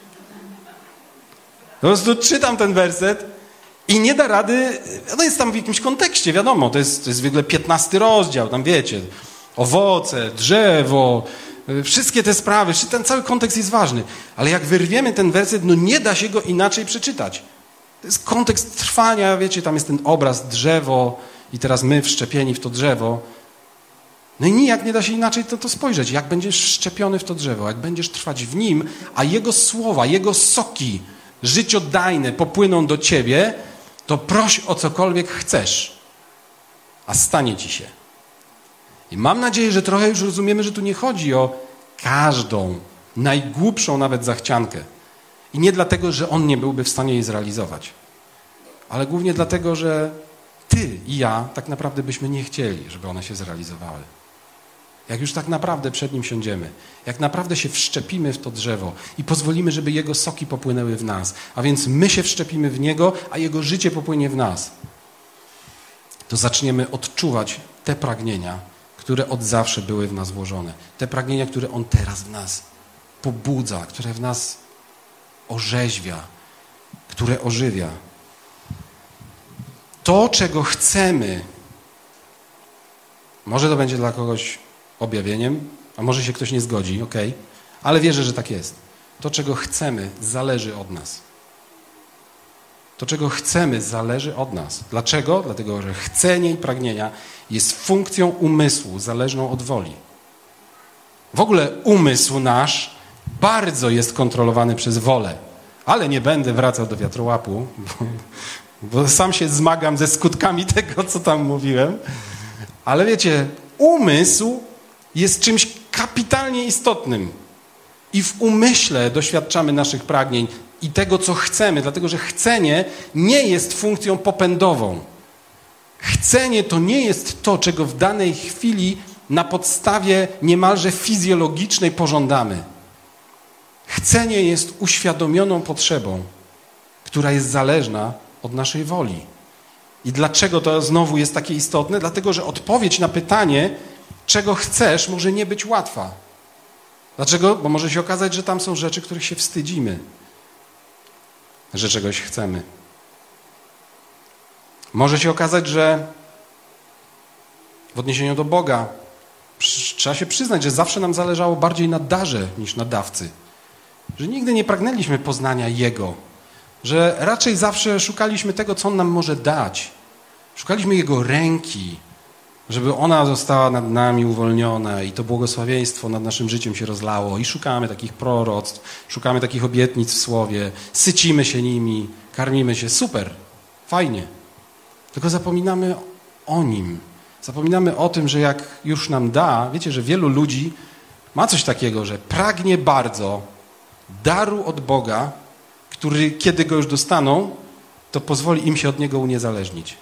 Po prostu czytam ten werset i nie da rady, no jest tam w jakimś kontekście, wiadomo, to jest, to jest w ogóle piętnasty rozdział, tam wiecie, owoce, drzewo, wszystkie te sprawy, ten cały kontekst jest ważny, ale jak wyrwiemy ten werset, no nie da się go inaczej przeczytać. To jest kontekst trwania, wiecie, tam jest ten obraz, drzewo i teraz my wszczepieni w to drzewo. No i nijak nie da się inaczej to, to spojrzeć. Jak będziesz szczepiony w to drzewo, jak będziesz trwać w nim, a Jego słowa, Jego soki życiodajne popłyną do ciebie, to proś o cokolwiek chcesz, a stanie ci się. I mam nadzieję, że trochę już rozumiemy, że tu nie chodzi o każdą, najgłupszą nawet zachciankę. I nie dlatego, że On nie byłby w stanie jej zrealizować, ale głównie dlatego, że ty i ja tak naprawdę byśmy nie chcieli, żeby one się zrealizowały. Jak już tak naprawdę przed Nim siądziemy, jak naprawdę się wszczepimy w to drzewo i pozwolimy, żeby Jego soki popłynęły w nas, a więc my się wszczepimy w Niego, a Jego życie popłynie w nas, to zaczniemy odczuwać te pragnienia, które od zawsze były w nas włożone. Te pragnienia, które On teraz w nas pobudza, które w nas orzeźwia, które ożywia. To, czego chcemy, może to będzie dla kogoś objawieniem, a może się ktoś nie zgodzi, okej, okay, ale wierzę, że tak jest. To, czego chcemy, zależy od nas. To, czego chcemy, zależy od nas. Dlaczego? Dlatego, że chcenie i pragnienia jest funkcją umysłu, zależną od woli. W ogóle umysł nasz bardzo jest kontrolowany przez wolę, ale nie będę wracał do wiatrołapu, bo, bo sam się zmagam ze skutkami tego, co tam mówiłem. Ale wiecie, umysł jest czymś kapitalnie istotnym. I w umyśle doświadczamy naszych pragnień i tego, co chcemy, dlatego że chcenie nie jest funkcją popędową. Chcenie to nie jest to, czego w danej chwili na podstawie niemalże fizjologicznej pożądamy. Chcenie jest uświadomioną potrzebą, która jest zależna od naszej woli. I dlaczego to znowu jest takie istotne? Dlatego, że odpowiedź na pytanie, czego chcesz, może nie być łatwa. Dlaczego? Bo może się okazać, że tam są rzeczy, których się wstydzimy, że czegoś chcemy. Może się okazać, że w odniesieniu do Boga trzeba się przyznać, że zawsze nam zależało bardziej na darze niż na dawcy. Że nigdy nie pragnęliśmy poznania Jego. Że raczej zawsze szukaliśmy tego, co On nam może dać. Szukaliśmy Jego ręki, żeby ona została nad nami uwolniona i to błogosławieństwo nad naszym życiem się rozlało. I szukamy takich proroctw, szukamy takich obietnic w Słowie, sycimy się nimi, karmimy się. Super, fajnie. Tylko zapominamy o Nim. Zapominamy o tym, że jak już nam da, wiecie, że wielu ludzi ma coś takiego, że pragnie bardzo daru od Boga, który kiedy go już dostaną, to pozwoli im się od Niego uniezależnić.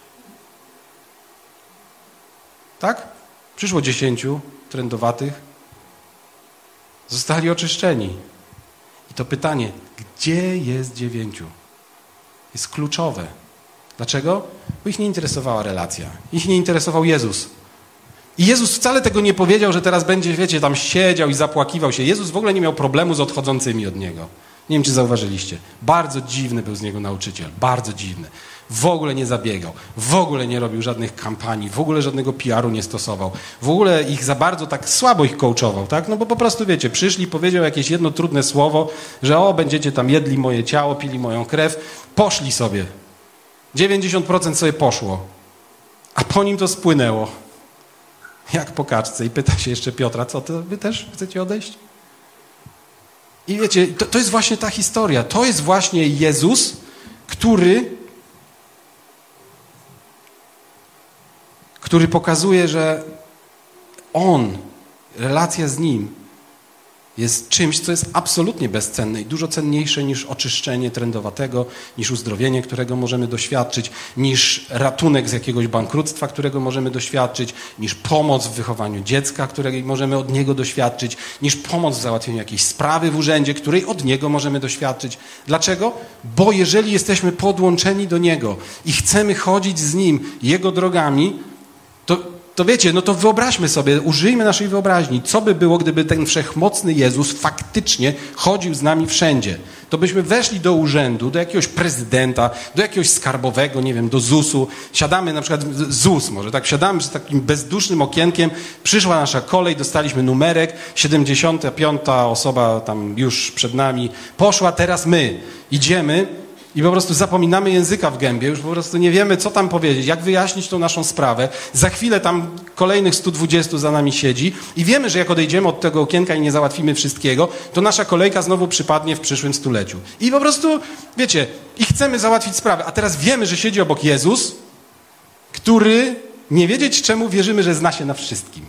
Tak? Przyszło dziesięciu trędowatych, zostali oczyszczeni. I to pytanie, gdzie jest dziewięciu? Jest kluczowe. Dlaczego? Bo ich nie interesowała relacja. Ich nie interesował Jezus. I Jezus wcale tego nie powiedział, że teraz będzie, wiecie, tam siedział i zapłakiwał się. Jezus w ogóle nie miał problemu z odchodzącymi od Niego. Nie wiem, czy zauważyliście. Bardzo dziwny był z Niego nauczyciel. Bardzo dziwny. W ogóle nie zabiegał. W ogóle nie robił żadnych kampanii. W ogóle żadnego P R u nie stosował. W ogóle ich za bardzo tak słabo ich coachował, tak? No bo po prostu, wiecie, przyszli, powiedział jakieś jedno trudne słowo, że o, będziecie tam jedli moje ciało, pili moją krew. Poszli sobie. dziewięćdziesiąt procent sobie poszło. A po nim to spłynęło. Jak po kaczce. I pyta się jeszcze Piotra, co, to wy też chcecie odejść? I wiecie, to, to jest właśnie ta historia. To jest właśnie Jezus, który, który pokazuje, że On, relacja z Nim jest czymś, co jest absolutnie bezcenne i dużo cenniejsze niż oczyszczenie trędowatego, niż uzdrowienie, którego możemy doświadczyć, niż ratunek z jakiegoś bankructwa, którego możemy doświadczyć, niż pomoc w wychowaniu dziecka, której możemy od Niego doświadczyć, niż pomoc w załatwieniu jakiejś sprawy w urzędzie, której od Niego możemy doświadczyć. Dlaczego? Bo jeżeli jesteśmy podłączeni do Niego i chcemy chodzić z Nim Jego drogami, to To wiecie, no to wyobraźmy sobie, użyjmy naszej wyobraźni, co by było, gdyby ten wszechmocny Jezus faktycznie chodził z nami wszędzie. To byśmy weszli do urzędu, do jakiegoś prezydenta, do jakiegoś skarbowego, nie wiem, do zusu. Siadamy na przykład, Z U S może, tak, siadamy z takim bezdusznym okienkiem, przyszła nasza kolej, dostaliśmy numerek, siedemdziesiąta piąta osoba tam już przed nami poszła, teraz my idziemy i po prostu zapominamy języka w gębie, już po prostu nie wiemy, co tam powiedzieć, jak wyjaśnić tą naszą sprawę. Za chwilę tam kolejnych stu dwudziestu za nami siedzi i wiemy, że jak odejdziemy od tego okienka i nie załatwimy wszystkiego, to nasza kolejka znowu przypadnie w przyszłym stuleciu. I po prostu, wiecie, i chcemy załatwić sprawę. A teraz wiemy, że siedzi obok Jezus, który, nie wiedzieć czemu, wierzymy, że zna się na wszystkim.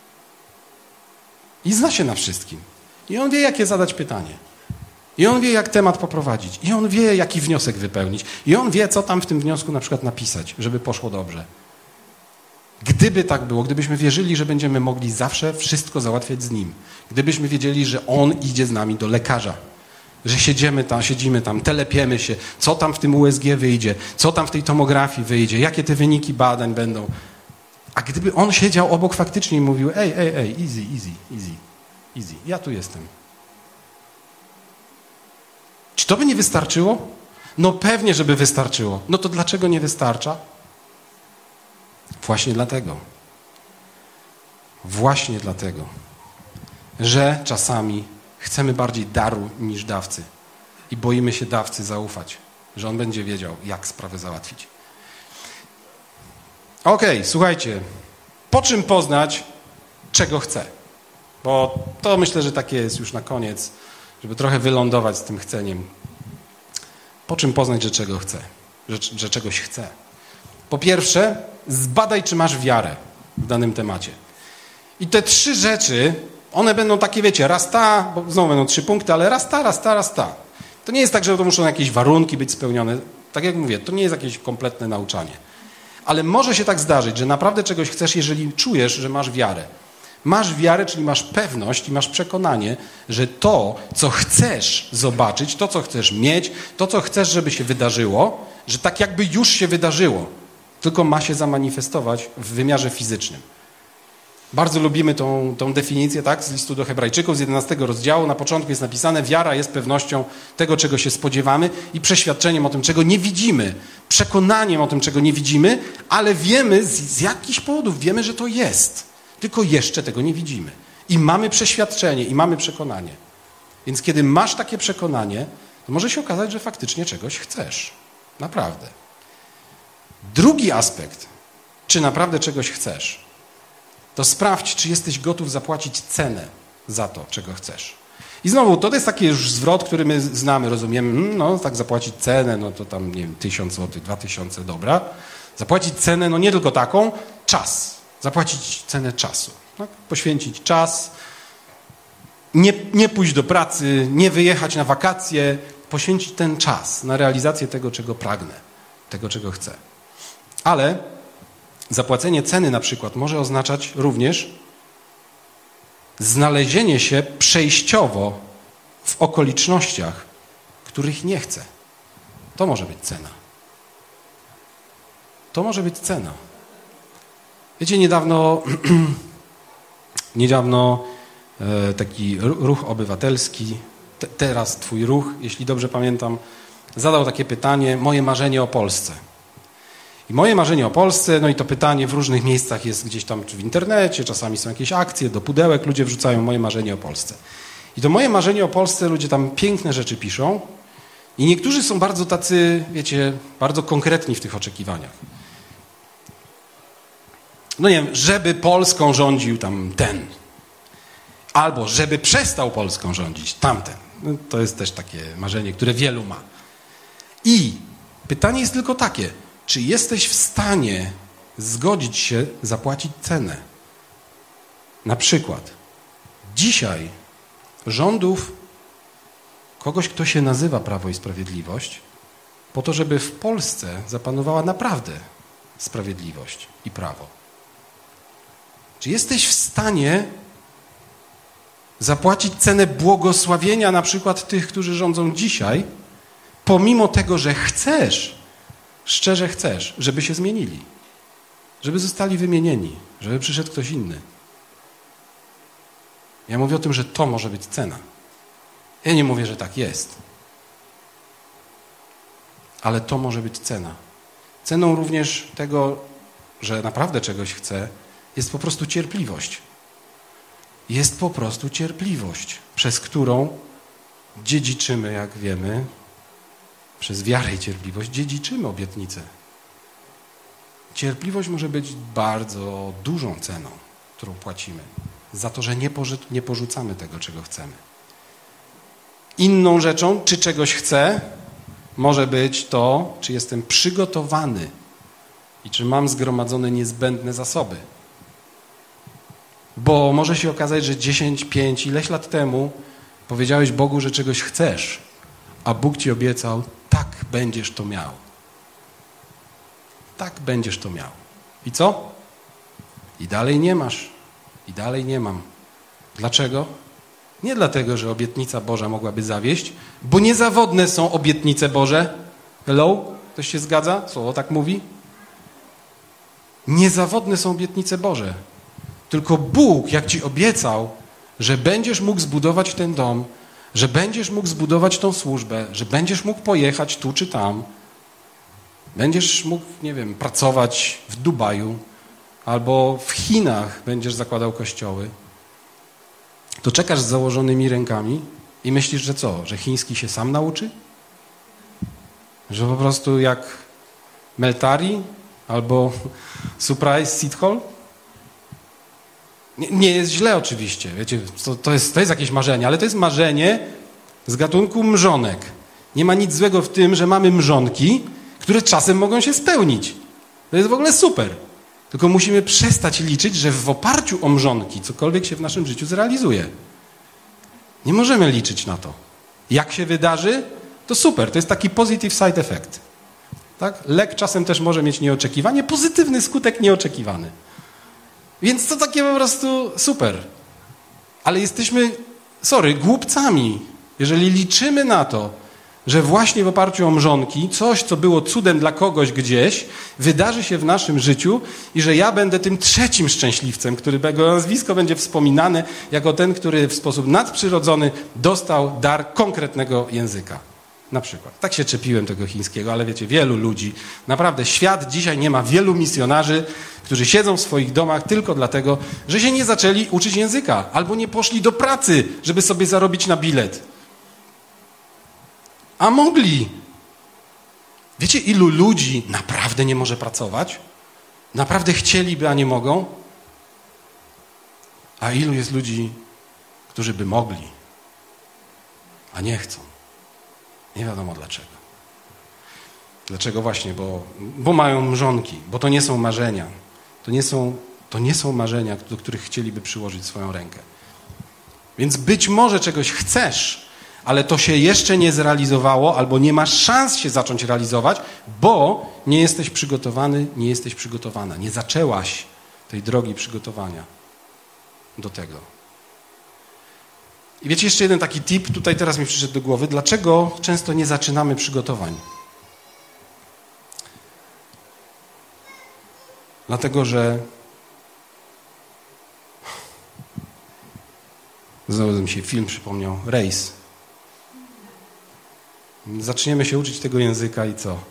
I zna się na wszystkim. I on wie, jakie zadać pytanie. I on wie, jak temat poprowadzić. I on wie, jaki wniosek wypełnić. I on wie, co tam w tym wniosku na przykład napisać, żeby poszło dobrze. Gdyby tak było, gdybyśmy wierzyli, że będziemy mogli zawsze wszystko załatwiać z nim. Gdybyśmy wiedzieli, że on idzie z nami do lekarza. Że siedzimy tam, siedzimy tam, telepiemy się, co tam w tym U S G wyjdzie, co tam w tej tomografii wyjdzie, jakie te wyniki badań będą. A gdyby on siedział obok faktycznie i mówił, ej, ej, ej, easy, easy, easy, easy, ja tu jestem. Czy to by nie wystarczyło? No pewnie, żeby wystarczyło. No to dlaczego nie wystarcza? Właśnie dlatego. Właśnie dlatego, że czasami chcemy bardziej daru niż dawcy i boimy się dawcy zaufać, że on będzie wiedział, jak sprawę załatwić. Okej, okay, słuchajcie, po czym poznać, czego chcę? Bo to myślę, że takie jest już na koniec, żeby trochę wylądować z tym chceniem. Po czym poznać, że czego chcę? Że, że czegoś chcę? Po pierwsze, zbadaj, czy masz wiarę w danym temacie. I te trzy rzeczy, one będą takie, wiecie, raz ta, bo znowu będą trzy punkty, ale raz ta, raz ta, raz ta. To nie jest tak, że to muszą jakieś warunki być spełnione. Tak jak mówię, to nie jest jakieś kompletne nauczanie. Ale może się tak zdarzyć, że naprawdę czegoś chcesz, jeżeli czujesz, że masz wiarę. Masz wiarę, czyli masz pewność i masz przekonanie, że to, co chcesz zobaczyć, to, co chcesz mieć, to, co chcesz, żeby się wydarzyło, że tak jakby już się wydarzyło, tylko ma się zamanifestować w wymiarze fizycznym. Bardzo lubimy tą, tą definicję, tak, z listu do Hebrajczyków z jedenastego rozdziału. Na początku jest napisane, wiara jest pewnością tego, czego się spodziewamy i przeświadczeniem o tym, czego nie widzimy. Przekonaniem o tym, czego nie widzimy, ale wiemy, z, z jakichś powodów wiemy, że to jest. Tylko jeszcze tego nie widzimy. I mamy przeświadczenie, i mamy przekonanie. Więc kiedy masz takie przekonanie, to może się okazać, że faktycznie czegoś chcesz. Naprawdę. Drugi aspekt, czy naprawdę czegoś chcesz, to sprawdź, czy jesteś gotów zapłacić cenę za to, czego chcesz. I znowu, to jest taki już zwrot, który my znamy, rozumiemy, no tak zapłacić cenę, no to tam, nie wiem, tysiąc złotych, dwa tysiące, dobra. Zapłacić cenę, no nie tylko taką, czas. Zapłacić cenę czasu. Tak? Poświęcić czas, nie, nie pójść do pracy, nie wyjechać na wakacje, poświęcić ten czas na realizację tego, czego pragnę, tego, czego chcę. Ale zapłacenie ceny na przykład może oznaczać również znalezienie się przejściowo w okolicznościach, których nie chcę. To może być cena. To może być cena. Wiecie, niedawno, niedawno e, taki ruch obywatelski, te, teraz twój ruch, jeśli dobrze pamiętam, zadał takie pytanie, moje marzenie o Polsce. I moje marzenie o Polsce, no i to pytanie w różnych miejscach jest gdzieś tam czy w internecie, czasami są jakieś akcje, do pudełek ludzie wrzucają moje marzenie o Polsce. I to moje marzenie o Polsce, ludzie tam piękne rzeczy piszą i niektórzy są bardzo tacy, wiecie, bardzo konkretni w tych oczekiwaniach. No nie wiem, żeby Polską rządził tam ten. Albo żeby przestał Polską rządzić tamten. No, to jest też takie marzenie, które wielu ma. I pytanie jest tylko takie, czy jesteś w stanie zgodzić się zapłacić cenę? Na przykład dzisiaj rządów kogoś, kto się nazywa Prawo i Sprawiedliwość, po to, żeby w Polsce zapanowała naprawdę sprawiedliwość i prawo. Czy jesteś w stanie zapłacić cenę błogosławienia na przykład tych, którzy rządzą dzisiaj, pomimo tego, że chcesz, szczerze chcesz, żeby się zmienili, żeby zostali wymienieni, żeby przyszedł ktoś inny? Ja mówię o tym, że to może być cena. Ja nie mówię, że tak jest. Ale to może być cena. Ceną również tego, że naprawdę czegoś chcę, jest po prostu cierpliwość. Jest po prostu cierpliwość, przez którą dziedziczymy, jak wiemy, przez wiarę i cierpliwość dziedziczymy obietnicę. Cierpliwość może być bardzo dużą ceną, którą płacimy za to, że nie, porzu- nie porzucamy tego, czego chcemy. Inną rzeczą, czy czegoś chcę, może być to, czy jestem przygotowany i czy mam zgromadzone niezbędne zasoby. Bo może się okazać, że dziesięć, pięć, ileś lat temu powiedziałeś Bogu, że czegoś chcesz, a Bóg ci obiecał, tak będziesz to miał. Tak będziesz to miał. I co? I dalej nie masz. I dalej nie mam. Dlaczego? Nie dlatego, że obietnica Boża mogłaby zawieść, bo niezawodne są obietnice Boże. Hello? Ktoś się zgadza? Słowo tak mówi? Niezawodne są obietnice Boże. Tylko Bóg, jak ci obiecał, że będziesz mógł zbudować ten dom, że będziesz mógł zbudować tą służbę, że będziesz mógł pojechać tu czy tam, będziesz mógł, nie wiem, pracować w Dubaju albo w Chinach będziesz zakładał kościoły, to czekasz z założonymi rękami i myślisz, że co? Że chiński się sam nauczy? Że po prostu jak Meltari albo Surprise Seed Hall? Nie, nie jest źle oczywiście, wiecie, to, to, jest, to jest jakieś marzenie, ale to jest marzenie z gatunku mrzonek. Nie ma nic złego w tym, że mamy mrzonki, które czasem mogą się spełnić. To jest w ogóle super. Tylko musimy przestać liczyć, że w oparciu o mrzonki cokolwiek się w naszym życiu zrealizuje. Nie możemy liczyć na to. Jak się wydarzy, to super. To jest taki positive side effect. Tak? Lek czasem też może mieć nieoczekiwanie, pozytywny skutek nieoczekiwany. Więc to takie po prostu super. Ale jesteśmy, sorry, głupcami, jeżeli liczymy na to, że właśnie w oparciu o mrzonki coś, co było cudem dla kogoś gdzieś, wydarzy się w naszym życiu i że ja będę tym trzecim szczęśliwcem, którego nazwisko będzie wspominane jako ten, który w sposób nadprzyrodzony dostał dar konkretnego języka. Na przykład. Tak się czepiłem tego chińskiego, ale wiecie, wielu ludzi, naprawdę świat dzisiaj nie ma wielu misjonarzy, którzy siedzą w swoich domach tylko dlatego, że się nie zaczęli uczyć języka albo nie poszli do pracy, żeby sobie zarobić na bilet. A mogli. Wiecie, ilu ludzi naprawdę nie może pracować? Naprawdę chcieliby, a nie mogą? A ilu jest ludzi, którzy by mogli, a nie chcą? Nie wiadomo dlaczego. Dlaczego właśnie? Bo, bo mają mrzonki, bo to nie są marzenia. To nie są, to nie są marzenia, do których chcieliby przyłożyć swoją rękę. Więc być może czegoś chcesz, ale to się jeszcze nie zrealizowało, albo nie masz szans się zacząć realizować, bo nie jesteś przygotowany, nie jesteś przygotowana. Nie zaczęłaś tej drogi przygotowania do tego. I wiecie, jeszcze jeden taki tip, tutaj teraz mi przyszedł do głowy. Dlaczego często nie zaczynamy przygotowań? Dlatego, że znowu mi się film przypomniał. Rejs. Zaczniemy się uczyć tego języka i co?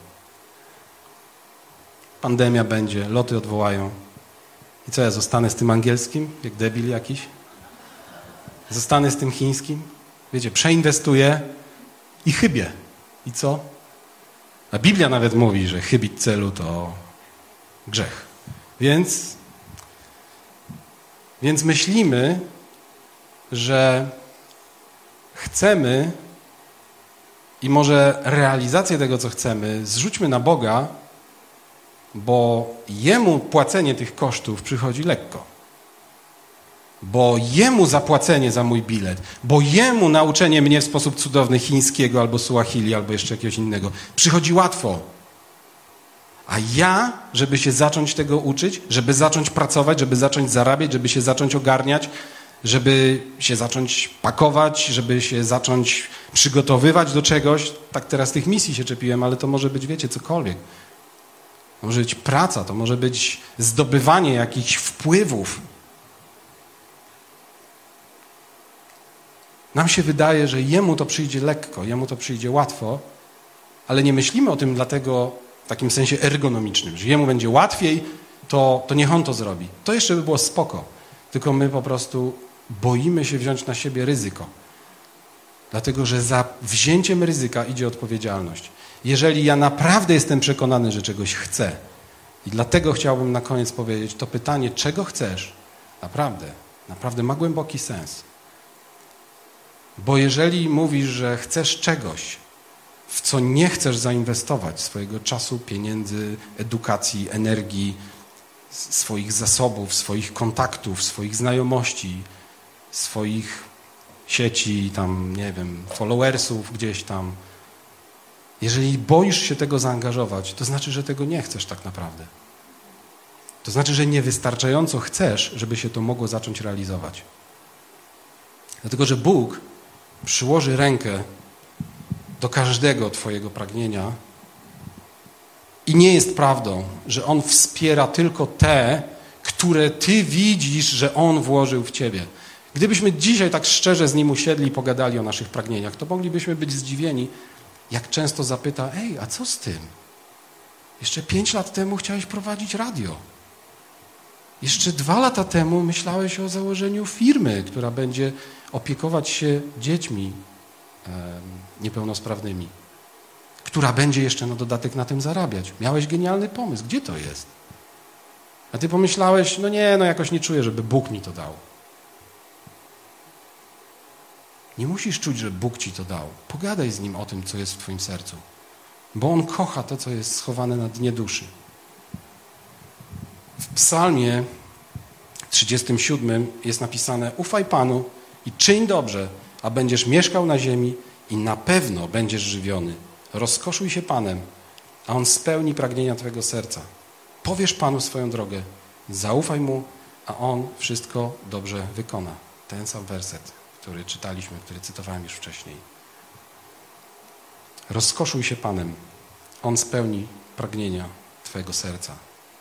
Pandemia będzie, loty odwołają. I co, ja zostanę z tym angielskim, jak debil jakiś? Zostanę z tym chińskim? Wiecie, przeinwestuję i chybię. I co? A Biblia nawet mówi, że chybić celu to grzech. Więc, więc myślimy, że chcemy i może realizację tego, co chcemy, zrzućmy na Boga, bo Jemu płacenie tych kosztów przychodzi lekko. Bo Jemu zapłacenie za mój bilet, bo Jemu nauczenie mnie w sposób cudowny chińskiego albo suahili, albo jeszcze jakiegoś innego przychodzi łatwo. A ja, żeby się zacząć tego uczyć, żeby zacząć pracować, żeby zacząć zarabiać, żeby się zacząć ogarniać, żeby się zacząć pakować, żeby się zacząć przygotowywać do czegoś. Tak teraz tych misji się czepiłem, ale to może być, wiecie, cokolwiek. To może być praca, to może być zdobywanie jakichś wpływów. Nam się wydaje, że Jemu to przyjdzie lekko, Jemu to przyjdzie łatwo, ale nie myślimy o tym dlatego w takim sensie ergonomicznym, że Jemu będzie łatwiej, to, to niech On to zrobi. To jeszcze by było spoko. Tylko my po prostu boimy się wziąć na siebie ryzyko. Dlatego, że za wzięciem ryzyka idzie odpowiedzialność. Jeżeli ja naprawdę jestem przekonany, że czegoś chcę i dlatego chciałbym na koniec powiedzieć, to pytanie, czego chcesz, naprawdę, naprawdę ma głęboki sens. Bo jeżeli mówisz, że chcesz czegoś, w co nie chcesz zainwestować swojego czasu, pieniędzy, edukacji, energii, swoich zasobów, swoich kontaktów, swoich znajomości, swoich sieci, tam, nie wiem, followersów gdzieś tam. Jeżeli boisz się tego zaangażować, to znaczy, że tego nie chcesz tak naprawdę. To znaczy, że niewystarczająco chcesz, żeby się to mogło zacząć realizować. Dlatego, że Bóg przyłoży rękę do każdego twojego pragnienia i nie jest prawdą, że On wspiera tylko te, które ty widzisz, że On włożył w ciebie. Gdybyśmy dzisiaj tak szczerze z Nim usiedli i pogadali o naszych pragnieniach, to moglibyśmy być zdziwieni, jak często zapyta, ej, a co z tym? Jeszcze pięć lat temu chciałeś prowadzić radio. Jeszcze dwa lata temu myślałeś o założeniu firmy, która będzie opiekować się dziećmi e, niepełnosprawnymi, która będzie jeszcze na dodatek na tym zarabiać. Miałeś genialny pomysł. Gdzie to jest? A ty pomyślałeś, no nie, no jakoś nie czuję, żeby Bóg mi to dał. Nie musisz czuć, że Bóg ci to dał. Pogadaj z Nim o tym, co jest w twoim sercu. Bo On kocha to, co jest schowane na dnie duszy. W psalmie trzydziestym siódmym jest napisane: ufaj Panu i czyń dobrze, a będziesz mieszkał na ziemi i na pewno będziesz żywiony. Rozkoszuj się Panem, a On spełni pragnienia twojego serca. Powiesz Panu swoją drogę, zaufaj Mu, a On wszystko dobrze wykona. Ten sam werset, który czytaliśmy, który cytowałem już wcześniej. Rozkoszuj się Panem, On spełni pragnienia twojego serca.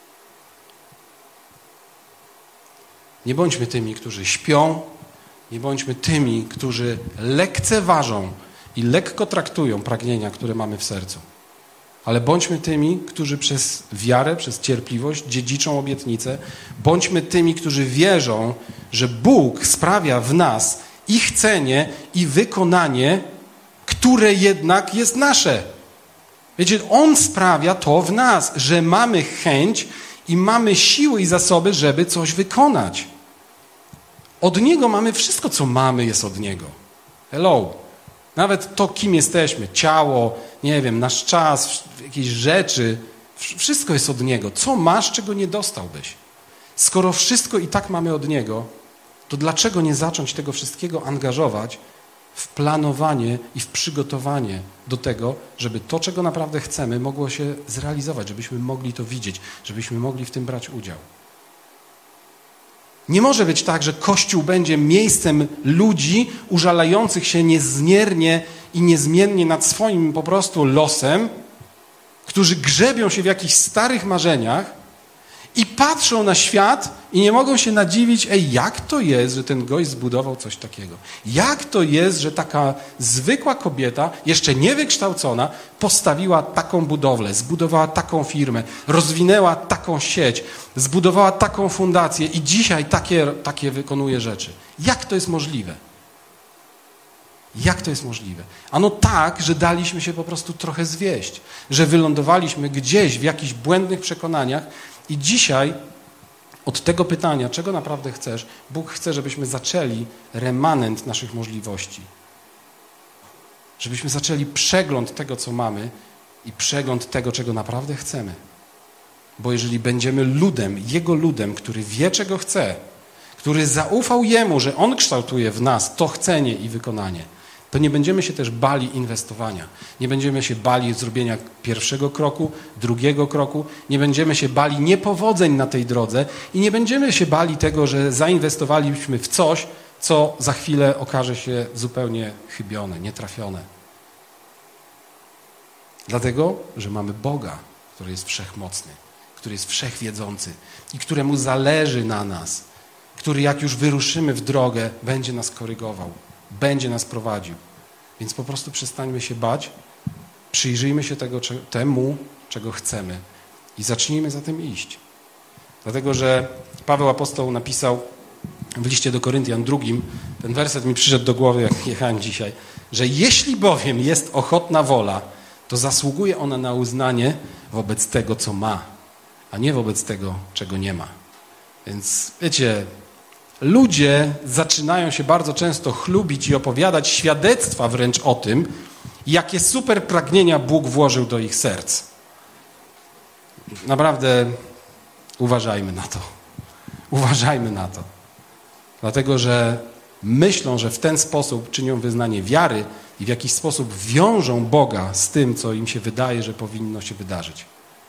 Nie bądźmy tymi, którzy śpią, nie bądźmy tymi, którzy lekceważą i lekko traktują pragnienia, które mamy w sercu. Ale bądźmy tymi, którzy przez wiarę, przez cierpliwość dziedziczą obietnicę. Bądźmy tymi, którzy wierzą, że Bóg sprawia w nas i chcenie, i wykonanie, które jednak jest nasze. Wiecie, On sprawia to w nas, że mamy chęć i mamy siły i zasoby, żeby coś wykonać. Od Niego mamy wszystko, co mamy, jest od Niego. Hello. Nawet to, kim jesteśmy, ciało, nie wiem, nasz czas, jakieś rzeczy, wszystko jest od Niego. Co masz, czego nie dostałbyś? Skoro wszystko i tak mamy od Niego, to dlaczego nie zacząć tego wszystkiego angażować w planowanie i w przygotowanie do tego, żeby to, czego naprawdę chcemy, mogło się zrealizować, żebyśmy mogli to widzieć, żebyśmy mogli w tym brać udział. Nie może być tak, że Kościół będzie miejscem ludzi użalających się niezmiernie i niezmiennie nad swoim po prostu losem, którzy grzebią się w jakichś starych marzeniach i patrzą na świat i nie mogą się nadziwić, ej, jak to jest, że ten gość zbudował coś takiego? Jak to jest, że taka zwykła kobieta, jeszcze niewykształcona, postawiła taką budowlę, zbudowała taką firmę, rozwinęła taką sieć, zbudowała taką fundację i dzisiaj takie, takie wykonuje rzeczy. Jak to jest możliwe? Jak to jest możliwe? Ano tak, że daliśmy się po prostu trochę zwieść, że wylądowaliśmy gdzieś w jakichś błędnych przekonaniach i dzisiaj od tego pytania, czego naprawdę chcesz, Bóg chce, żebyśmy zaczęli remanent naszych możliwości. Żebyśmy zaczęli przegląd tego, co mamy i przegląd tego, czego naprawdę chcemy. Bo jeżeli będziemy ludem, Jego ludem, który wie, czego chce, który zaufał Jemu, że On kształtuje w nas to chcenie i wykonanie, to nie będziemy się też bali inwestowania. Nie będziemy się bali zrobienia pierwszego kroku, drugiego kroku. Nie będziemy się bali niepowodzeń na tej drodze i nie będziemy się bali tego, że zainwestowaliśmy w coś, co za chwilę okaże się zupełnie chybione, nietrafione. Dlatego, że mamy Boga, który jest wszechmocny, który jest wszechwiedzący i któremu zależy na nas, który jak już wyruszymy w drogę, będzie nas korygował, będzie nas prowadził. Więc po prostu przestańmy się bać, przyjrzyjmy się tego, temu, czego chcemy i zacznijmy za tym iść. Dlatego, że Paweł apostoł napisał w liście do Koryntian drugim, ten werset mi przyszedł do głowy, jak jechałem dzisiaj, że jeśli bowiem jest ochotna wola, to zasługuje ona na uznanie wobec tego, co ma, a nie wobec tego, czego nie ma. Więc wiecie, ludzie zaczynają się bardzo często chlubić i opowiadać świadectwa wręcz o tym, jakie super pragnienia Bóg włożył do ich serc. Naprawdę uważajmy na to. Uważajmy na to. Dlatego, że myślą, że w ten sposób czynią wyznanie wiary i w jakiś sposób wiążą Boga z tym, co im się wydaje, że powinno się wydarzyć.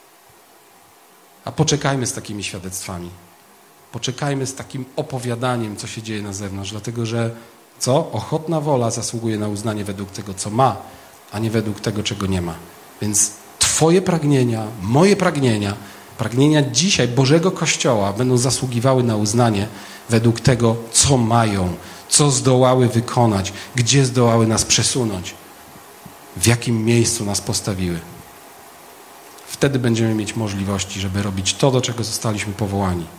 A poczekajmy z takimi świadectwami. Poczekajmy z takim opowiadaniem, co się dzieje na zewnątrz, dlatego że co? Ochotna wola zasługuje na uznanie według tego, co ma, a nie według tego, czego nie ma. Więc Twoje pragnienia, moje pragnienia, pragnienia dzisiaj Bożego Kościoła będą zasługiwały na uznanie według tego, co mają, co zdołały wykonać, gdzie zdołały nas przesunąć, w jakim miejscu nas postawiły. Wtedy będziemy mieć możliwości, żeby robić to, do czego zostaliśmy powołani.